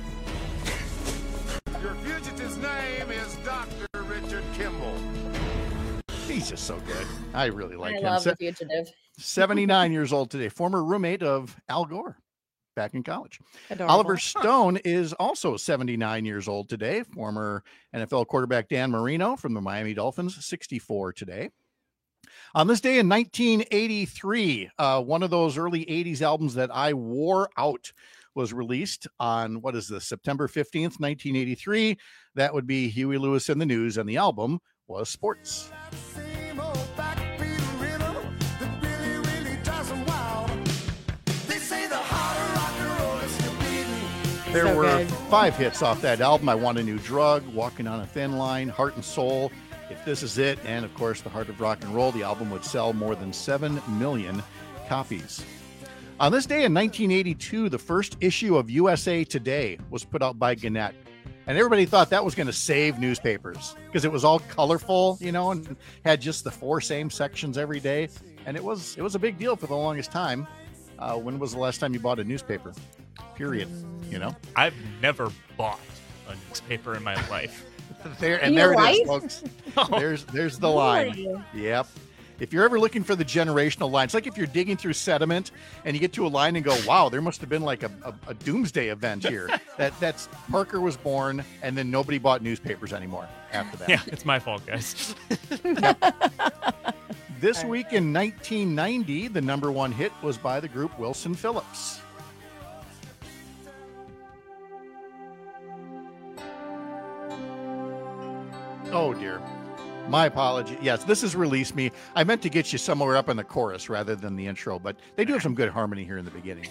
Your fugitive's name is Dr. Richard Kimball. He's just so good. I really like him. I love The Fugitive. 79 years old today, former roommate of Al Gore back in college. Adorable. Oliver Stone is also 79 years old today, former NFL quarterback Dan Marino from the Miami Dolphins, 64 today. On this day in 1983, one of those early 80s albums that I wore out was released on, what is this, September 15th, 1983. That would be Huey Lewis and the News, and the album was Sports. There were 5 hits off that album. I Want a New Drug, Walking on a Thin Line, Heart and Soul, If This Is It, and of course, The Heart of Rock and Roll. The album would sell more than 7 million copies. On this day in 1982, the first issue of USA Today was put out by Gannett. And everybody thought that was going to save newspapers because it was all colorful, you know, and had just the 4 same sections every day. And it was a big deal for the longest time. When was the last time you bought a newspaper? Period. You know, I've never bought a newspaper in my life. There it is, folks. There's the line. Yep. If you're ever looking for the generational line, it's like if you're digging through sediment and you get to a line and go, wow, there must have been like a doomsday event here. That's Parker was born, and then nobody bought newspapers anymore after that. Yeah, it's my fault, guys. This week in 1990, the number 1 hit was by the group Wilson Phillips. Oh, dear. My apology. Yes, this is Release Me. I meant to get you somewhere up in the chorus rather than the intro, but they do have some good harmony here in the beginning.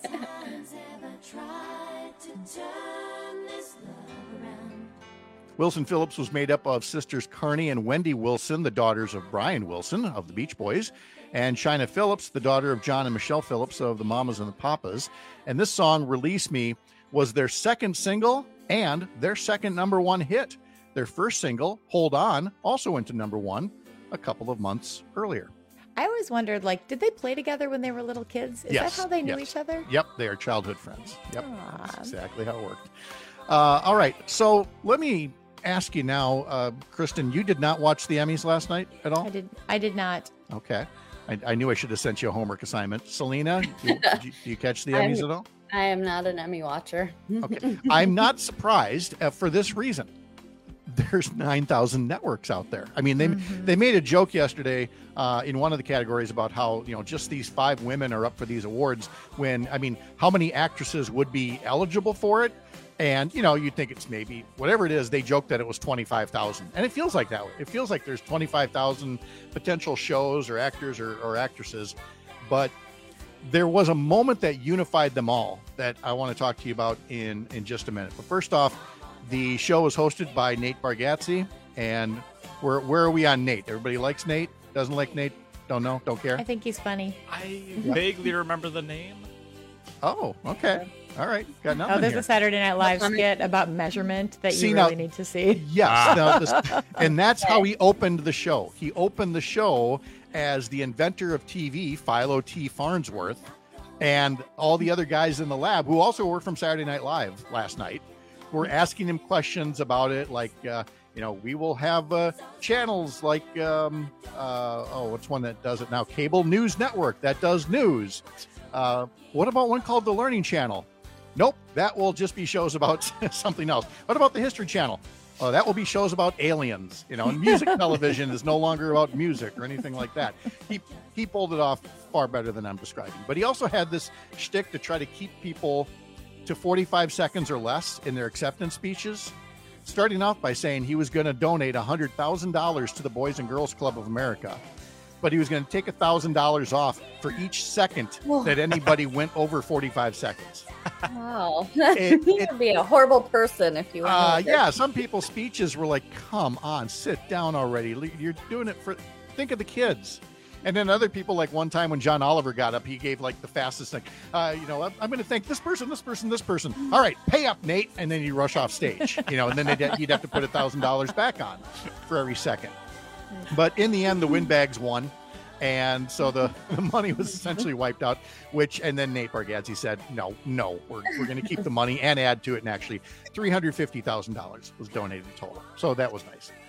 Wilson Phillips was made up of sisters Carney and Wendy Wilson, the daughters of Brian Wilson of the Beach Boys, and China Phillips, the daughter of John and Michelle Phillips of the Mamas and the Papas. And this song, Release Me, was their second single and their second number 1 hit. Their first single, Hold On, also went to number 1 a couple of months earlier. I always wondered, like, did they play together when they were little kids? Is that how they knew each other? Yep, they are childhood friends. Yep, that's exactly how it worked. All right, so let me ask you now, Kristen, you did not watch the Emmys last night at all? I did not. Okay. I knew I should have sent you a homework assignment. Selena, do you catch the Emmys at all? I am not an Emmy watcher. Okay. I'm not surprised for this reason. There's 9,000 networks out there. I mean, they made a joke yesterday in one of the categories about how, you know, just these 5 women are up for these awards when, I mean, how many actresses would be eligible for it? And, you know, you'd think it's maybe whatever it is. They joked that it was 25,000, and it feels like that way. It feels like there's 25,000 potential shows or actors or actresses, but there was a moment that unified them all that I want to talk to you about in just a minute. But first off, the show was hosted by Nate Bargatze, and where are we on Nate? Everybody likes Nate? Doesn't like Nate? Don't know? Don't care? I think he's funny. I vaguely remember the name. Oh, okay. All right. Got nothing there's here. a Saturday Night Live skit about measurement that you really need to see. Yes. And that's how he opened the show. He opened the show as the inventor of TV, Philo T. Farnsworth, and all the other guys in the lab who also were from Saturday Night Live last night were asking him questions about it, like, you know, we will have channels like, what's one that does it now? Cable News Network that does news. What about one called The Learning Channel? Nope, that will just be shows about something else. What about the History Channel? Oh, that will be shows about aliens, you know, and music television is no longer about music or anything like that. He pulled it off far better than I'm describing. But he also had this shtick to try to keep people to 45 seconds or less in their acceptance speeches, starting off by saying he was going to donate $100,000 to the Boys and Girls Club of America, but he was going to take $1,000 off for each second that anybody went over 45 seconds. Wow. You would be a horrible person if you went yeah, some people's speeches were like, come on, sit down already. You're doing it for, think of the kids. And then other people, like one time when John Oliver got up, he gave like the fastest thing. You know, I'm going to thank this person, this person, this person. All right, pay up, Nate. And then you rush off stage, you know, and then you'd have to put $1,000 back on for every second. But in the end, the windbags won. And so the money was essentially wiped out, and then Nate Bargatze said, no, we're going to keep the money and add to it. And actually $350,000 was donated total. So that was nice.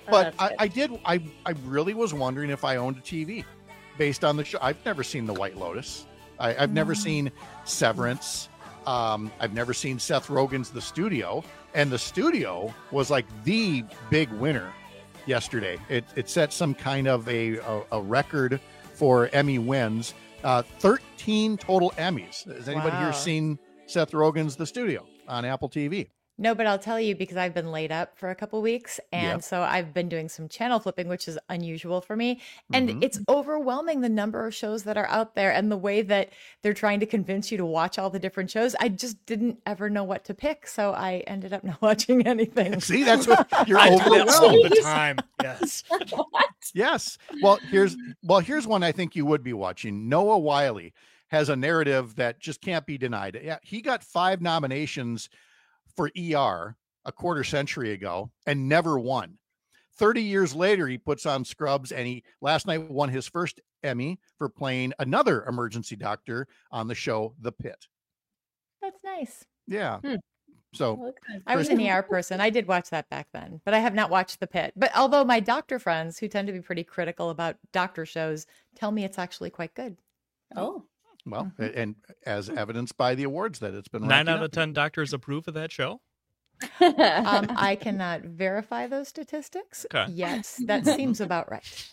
But I really was wondering if I owned a TV based on the show. I've never seen The White Lotus. I've never seen Severance. I've never seen Seth Rogen's The Studio. And The Studio was like the big winner yesterday. It set some kind of a record for Emmy wins. 13 total Emmys. Has anybody here seen Seth Rogen's The Studio on Apple TV? No, but I'll tell you because I've been laid up for a couple weeks. And so I've been doing some channel flipping, which is unusual for me. And it's overwhelming the number of shows that are out there and the way that they're trying to convince you to watch all the different shows. I just didn't ever know what to pick. So I ended up not watching anything. See, that's what you're I do overwhelmed. that all the time. Yes. What? Yes. Well, here's one I think you would be watching. Noah Wyle has a narrative that just can't be denied. Yeah, he got 5 nominations for ER a quarter century ago and never won. 30 years later, he puts on Scrubs, and he last night won his first Emmy for playing another emergency doctor on the show The Pit. That's nice. Yeah. So I was an ER person. I did watch that back then, but I have not watched The Pit. But although my doctor friends who tend to be pretty critical about doctor shows tell me it's actually quite good. Oh. Well, and as evidenced by the awards that it's been 9 out of 10 doctors approve of that show. I cannot verify those statistics. Okay. Yes, that seems about right.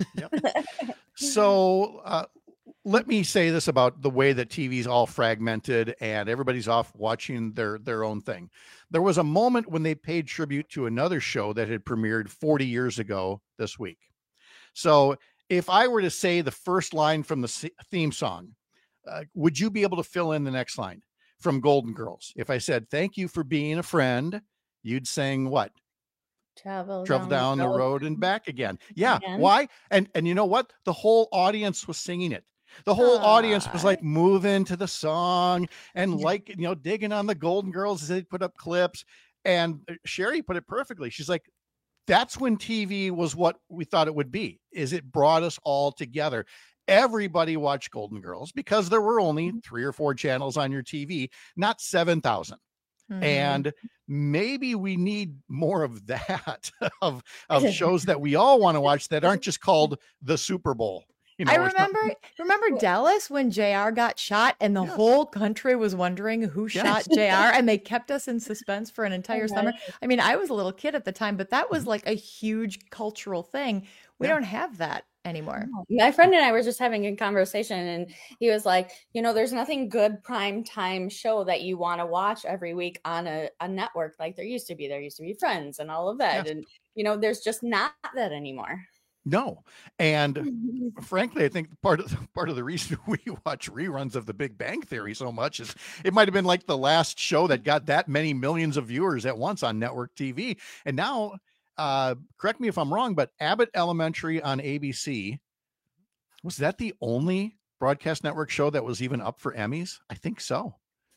So let me say this about the way that TV's all fragmented and everybody's off watching their own thing. There was a moment when they paid tribute to another show that had premiered 40 years ago this week. So if I were to say the first line from the theme song, would you be able to fill in the next line from Golden Girls? If I said, "Thank you for being a friend," you'd sing what? Travel down the road and back again. Yeah. Why? And you know what? The whole audience was singing it. The whole audience was like moving to the song and like, digging on the Golden Girls as they put up clips. And Sherry put it perfectly. She's like, that's when TV was what we thought it would be, is it brought us all together. Everybody watched Golden Girls because there were only 3 or 4 channels on your TV, not 7,000. And maybe we need more of that, of shows that we all want to watch that aren't just called the Super Bowl. I remember Dallas when JR got shot and the whole country was wondering who shot JR, and they kept us in suspense for an entire summer. I mean, I was a little kid at the time, but that was like a huge cultural thing. We don't have that anymore. My friend and I were just having a conversation, and he was like, there's nothing good prime time show that you want to watch every week on a network like there used to be. There used to be Friends and all of that. And, there's just not that anymore. No. And frankly, I think part of the reason we watch reruns of The Big Bang Theory so much is it might have been like the last show that got that many millions of viewers at once on network TV. And now, correct me if I'm wrong, but Abbott Elementary on ABC, was that the only broadcast network show that was even up for Emmys? I think so.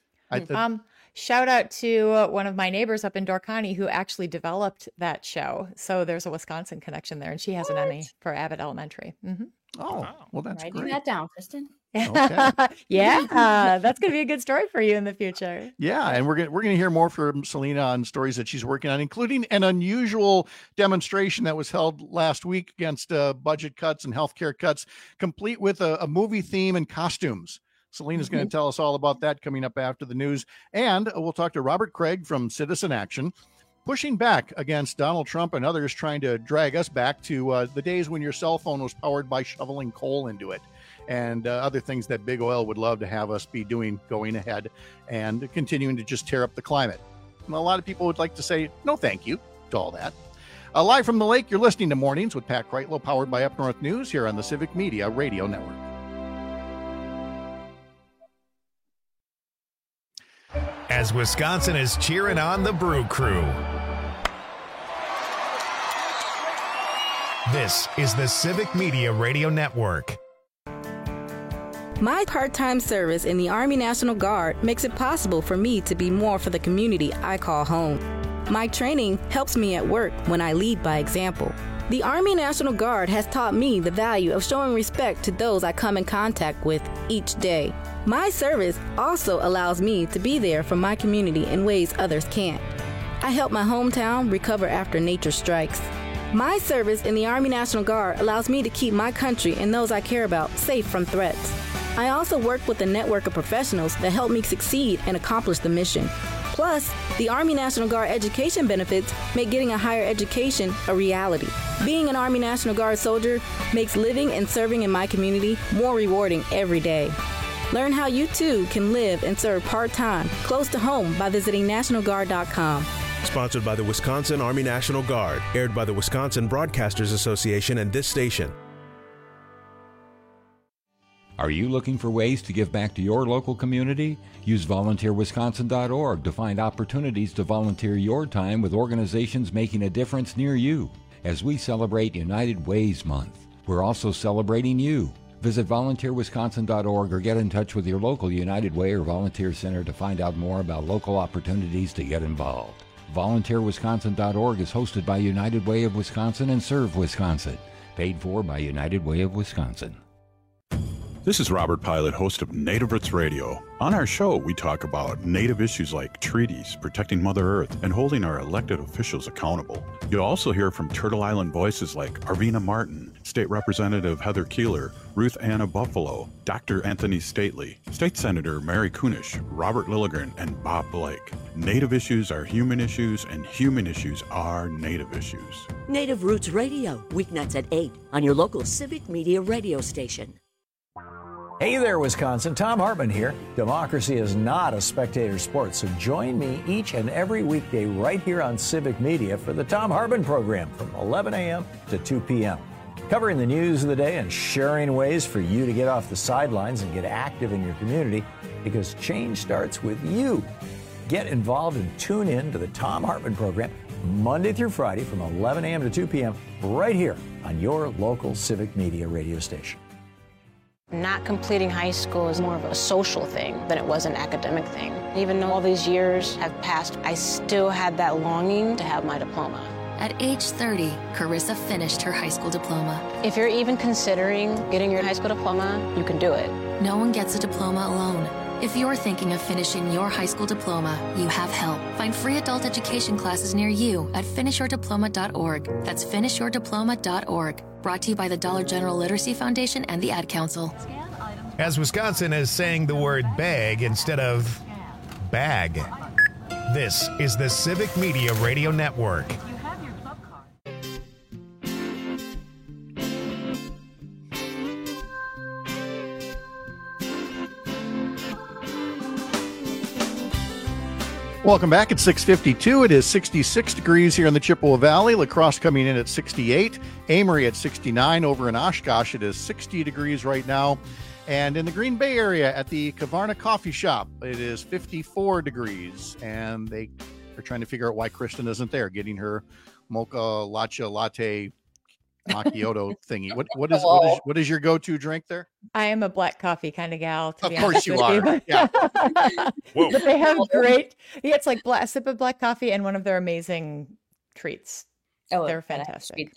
Shout out to one of my neighbors up in Door County who actually developed that show. So there's a Wisconsin connection there, and she has an Emmy for Abbott Elementary. Oh, well, that's writing great. that down, Kristen. Okay. Yeah, that's going to be a good story for you in the future. Yeah, and we're gonna hear more from Selena on stories that she's working on, including an unusual demonstration that was held last week against budget cuts and healthcare cuts, complete with a movie theme and costumes. Selena's going to tell us all about that coming up after the news. And we'll talk to Robert Craig from Citizen Action, pushing back against Donald Trump and others trying to drag us back to the days when your cell phone was powered by shoveling coal into it, and other things that big oil would love to have us be doing going ahead and continuing to just tear up the climate. And a lot of people would like to say, no, thank you to all that. Live from the lake, you're listening to Mornings with Pat Kreitlow, powered by Up North News here on the Civic Media Radio Network. As Wisconsin is cheering on the Brew Crew. This is the Civic Media Radio Network. My part-time service in the Army National Guard makes it possible for me to be more for the community I call home. My training helps me at work when I lead by example. The Army National Guard has taught me the value of showing respect to those I come in contact with each day. My service also allows me to be there for my community in ways others can't. I help my hometown recover after nature strikes. My service in the Army National Guard allows me to keep my country and those I care about safe from threats. I also work with a network of professionals that help me succeed and accomplish the mission. Plus, the Army National Guard education benefits make getting a higher education a reality. Being an Army National Guard soldier makes living and serving in my community more rewarding every day. Learn how you too can live and serve part-time, close to home by visiting NationalGuard.com. Sponsored by the Wisconsin Army National Guard. Aired by the Wisconsin Broadcasters Association and this station. Are you looking for ways to give back to your local community? Use volunteerwisconsin.org to find opportunities to volunteer your time with organizations making a difference near you. As we celebrate United Ways Month, we're also celebrating you. Visit volunteerwisconsin.org or get in touch with your local United Way or Volunteer Center to find out more about local opportunities to get involved. VolunteerWisconsin.org is hosted by United Way of Wisconsin and Serve Wisconsin. Paid for by United Way of Wisconsin. This is Robert Pilot, host of Native Roots Radio. On our show, we talk about Native issues like treaties, protecting Mother Earth, and holding our elected officials accountable. You'll also hear from Turtle Island voices like Arvina Martin, State Representative Heather Keeler, Ruth Anna Buffalo, Dr. Anthony Stately, State Senator Mary Kunish, Robert Lilligren, and Bob Blake. Native issues are human issues, and human issues are Native issues. Native Roots Radio, weeknights at 8 on your local civic media radio station. Hey there, Wisconsin. Tom Hartman here. Democracy is not a spectator sport, so join me each and every weekday right here on Civic Media for the Tom Hartman program from 11 a.m. to 2 p.m. Covering the news of the day and sharing ways for you to get off the sidelines and get active in your community, because change starts with you. Get involved and tune in to the Tom Hartman program Monday through Friday from 11 a.m. to 2 p.m. right here on your local Civic Media radio station. Not completing high school is more of a social thing than it was an academic thing. Even though all these years have passed, I still had that longing to have my diploma. At age 30, Carissa finished her high school diploma. If you're even considering getting your high school diploma, you can do it. No one gets a diploma alone. If you're thinking of finishing your high school diploma, you have help. Find free adult education classes near you at finishyourdiploma.org. That's finishyourdiploma.org. Brought to you by the Dollar General Literacy Foundation and the Ad Council. As Wisconsin is saying the word bag instead of bag. This is the Civic Media Radio Network. Welcome back at 6:52. It is 66 degrees here in the Chippewa Valley. La Crosse coming in at 68. Amory at 69. Over in Oshkosh, it is 60 degrees right now. And in the Green Bay area at the Kavarna Coffee Shop, it is 54 degrees. And they are trying to figure out why Kristen isn't there, getting her mocha matcha latte macchiato thingy. What is your go-to drink there? I am a black coffee kind of gal. To be of course honest you with are. Yeah. But they have great. Yeah, it's like a sip of black coffee and one of their amazing treats. Oh, they're fantastic.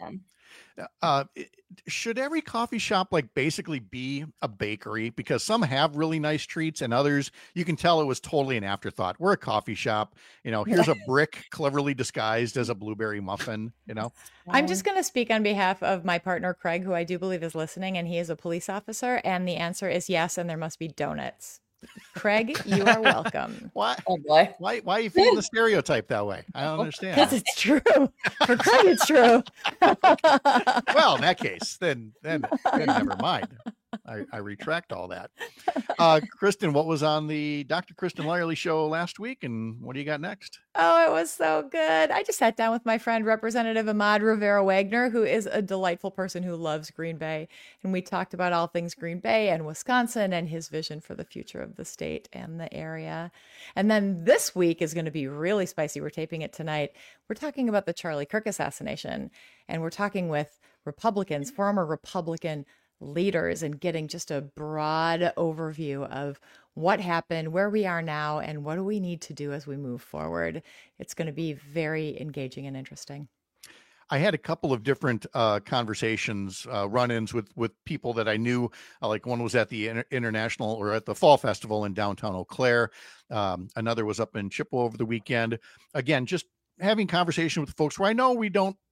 Should every coffee shop basically be a bakery? Because some have really nice treats and others you can tell it was totally an afterthought. We're a coffee shop, here's a brick cleverly disguised as a blueberry muffin, I'm just going to speak on behalf of my partner Craig, who I do believe is listening, and he is a police officer, and the answer is yes, and there must be donuts. Craig, you are welcome. Why? Oh boy. Why are you feeding the stereotype that way? I don't understand. Because it's true. For Craig, it's true. Well, in that case, then never mind. I retract all that. Kristen, what was on the Dr. Kristen Lyerly show last week, and what do you got next? Oh, it was so good. I just sat down with my friend, Representative Ahmad Rivera Wagner, who is a delightful person who loves Green Bay. And we talked about all things Green Bay and Wisconsin and his vision for the future of the state and the area. And then this week is going to be really spicy. We're taping it tonight. We're talking about the Charlie Kirk assassination, and we're talking with Republicans, former Republican leaders, and getting just a broad overview of what happened, where we are now, and what do we need to do as we move forward. It's going to be very engaging and interesting. I had a couple of different conversations, run-ins with people that I knew. Like one was at the International or at the Fall Festival in downtown Eau Claire. Another was up in Chippewa over the weekend. Again, just having conversation with folks where I know we don't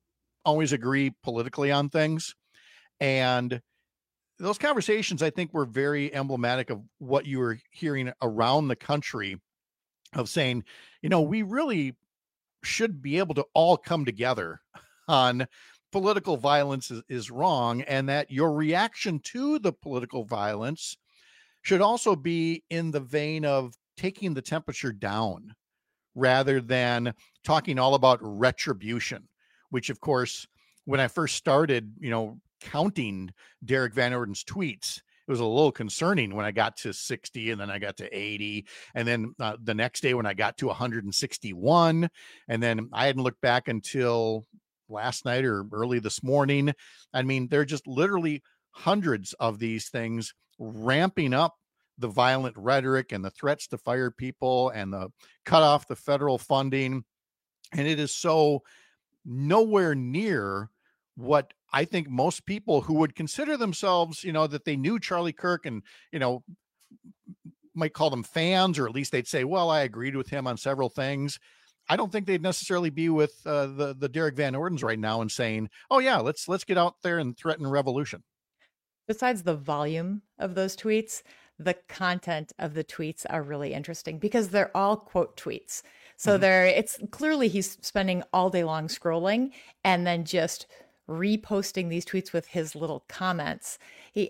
always agree politically on things. And those conversations, I think, were very emblematic of what you were hearing around the country of saying, we really should be able to all come together on political violence is wrong, and that your reaction to the political violence should also be in the vein of taking the temperature down rather than talking all about retribution, which, of course, when I first started, counting Derek Van Orden's tweets, it was a little concerning when I got to 60 and then I got to 80. And then the next day when I got to 161, and then I hadn't looked back until last night or early this morning. I mean, there are just literally hundreds of these things ramping up the violent rhetoric and the threats to fire people and the cut off the federal funding. And it is so nowhere near what I think most people who would consider themselves, that they knew Charlie Kirk and, might call them fans, or at least they'd say, well, I agreed with him on several things. I don't think they'd necessarily be with the Derek Van Ordens right now and saying, oh yeah, let's get out there and threaten revolution. Besides the volume of those tweets, the content of the tweets are really interesting because they're all quote tweets. So it's clearly he's spending all day long scrolling and then just reposting these tweets with his little comments. He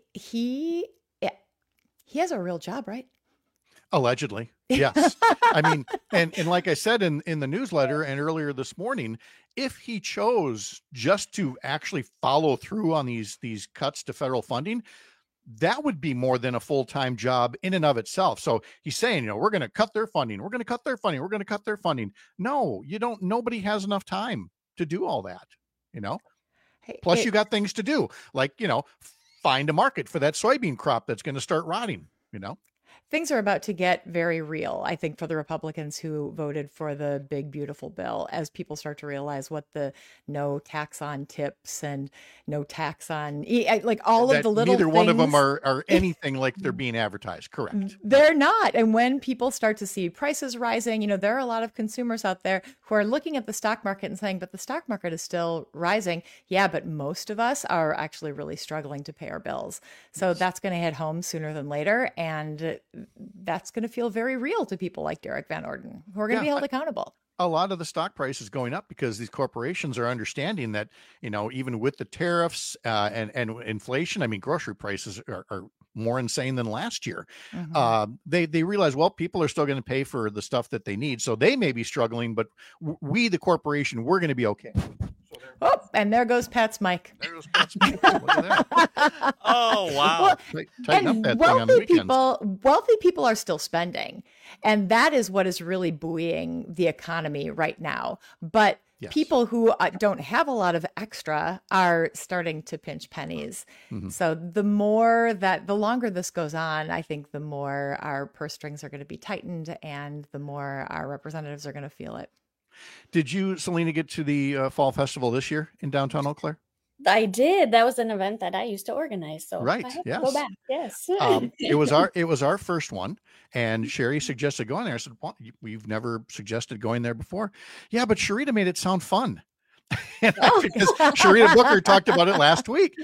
has a real job, right? Allegedly. Yes. I mean, and like I said in the newsletter and earlier this morning, if he chose just to actually follow through on these cuts to federal funding, that would be more than a full-time job in and of itself. So he's saying, we're going to cut their funding. We're going to cut their funding. We're going to cut their funding. No, you don't. Nobody has enough time to do all that, Plus you got things to do, like, find a market for that soybean crop that's going to start rotting, Things are about to get very real, I think, for the Republicans who voted for the big, beautiful bill, as people start to realize what the no tax on tips and no tax on, like all of the little neither things. One of them are anything like they're being advertised. Correct. They're not. And when people start to see prices rising, there are a lot of consumers out there who are looking at the stock market and saying, but the stock market is still rising. Yeah, but most of us are actually really struggling to pay our bills. So that's going to hit home sooner than later. And that's going to feel very real to people like Derek Van Orden, who are going to be held accountable. A lot of the stock price is going up because these corporations are understanding that, even with the tariffs and inflation, I mean, grocery prices are more insane than last year. They realize, well, people are still going to pay for the stuff that they need. So they may be struggling, but we, the corporation, we're going to be okay. Oh, and there goes Pat's mic. There goes Pat's mic. Look at that. Oh, wow. Well, tighten up that thing on the weekends. Wealthy people are still spending. And that is what is really buoying the economy right now. But people who don't have a lot of extra are starting to pinch pennies. So the longer this goes on, I think the more our purse strings are going to be tightened and the more our representatives are going to feel it. Did you, Selena, get to the Fall Festival this year in downtown Eau Claire? I did. That was an event that I used to organize. So right. I have Yes. to go back. Yes. It was our first one, and Sherry suggested going there. I said, well, we've never suggested going there before. Yeah, but Sharita made it sound fun. Because Sharita Booker talked about it last week.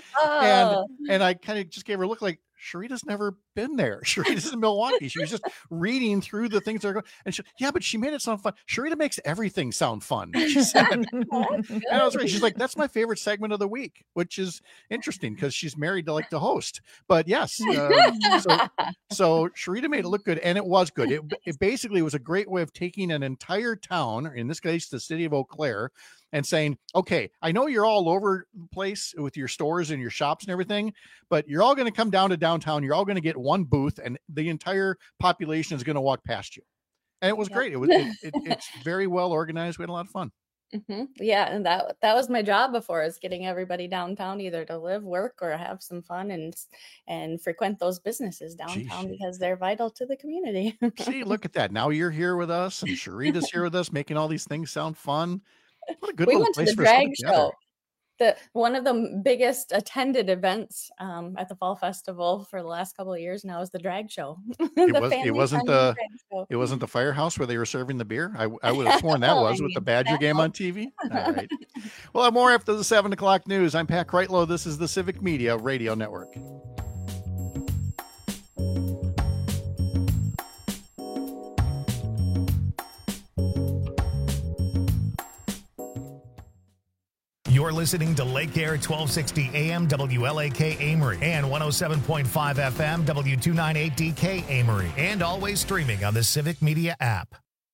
And I kind of just gave her a look like, Sharita's never been there. Sharita's in Milwaukee. She was just reading through the things that are going. And but she made it sound fun. Sharita makes everything sound fun, she said. And I was right. She's like, that's my favorite segment of the week, which is interesting because she's married to like the host. But yes, so Sharita made it look good, and it was good. It basically was a great way of taking an entire town, or in this case, the city of Eau Claire, and saying, okay, I know you're all over the place with your stores and your shops and everything, but you're all going to come down to downtown. You're all going to get one booth, and the entire population is going to walk past you. And it was great. It's very well organized. We had a lot of fun. Yeah, and that was my job before, is getting everybody downtown, either to live, work, or have some fun and frequent those businesses downtown because they're vital to the community. See, look at that. Now you're here with us, and Sharita's here with us, making all these things sound fun. What a good we little went to place the for us to drag get together. show. one of the biggest attended events at the Fall Festival for the last couple of years now is the drag show. It wasn't the firehouse where they were serving the beer. I would have sworn that was with the Badger game on TV. All right. We'll have more after the 7 o'clock news. I'm Pat Kreitlow. This is the Civic Media Radio Network. You're listening to Lake Air 1260 AM WLAK Amory and 107.5 FM W298DK Amory, and always streaming on the Civic Media app.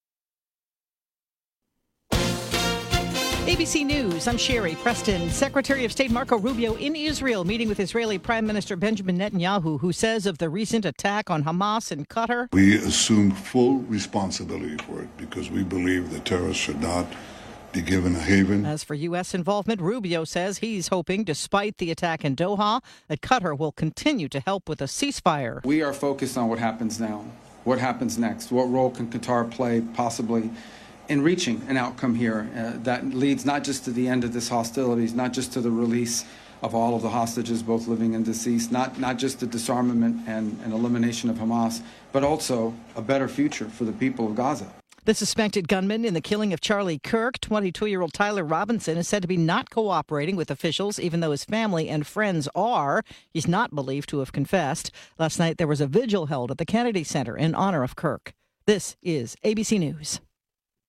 ABC News, I'm Sherry Preston. Secretary of State Marco Rubio in Israel meeting with Israeli Prime Minister Benjamin Netanyahu, who says of the recent attack on Hamas in Qatar. We assume full responsibility for it because we believe that terrorists should not be given a haven. As for U.S. involvement, Rubio says he's hoping, despite the attack in Doha, that Qatar will continue to help with a ceasefire. We are focused on what happens now. What happens next? What role can Qatar play possibly in reaching an outcome here that leads not just to the end of this hostilities, not just to the release of all of the hostages, both living and deceased, not just the disarmament and elimination of Hamas, but also a better future for the people of Gaza. The suspected gunman in the killing of Charlie Kirk, 22-year-old Tyler Robinson, is said to be not cooperating with officials, even though his family and friends are. He's not believed to have confessed. Last night, there was a vigil held at the Kennedy Center in honor of Kirk. This is ABC News.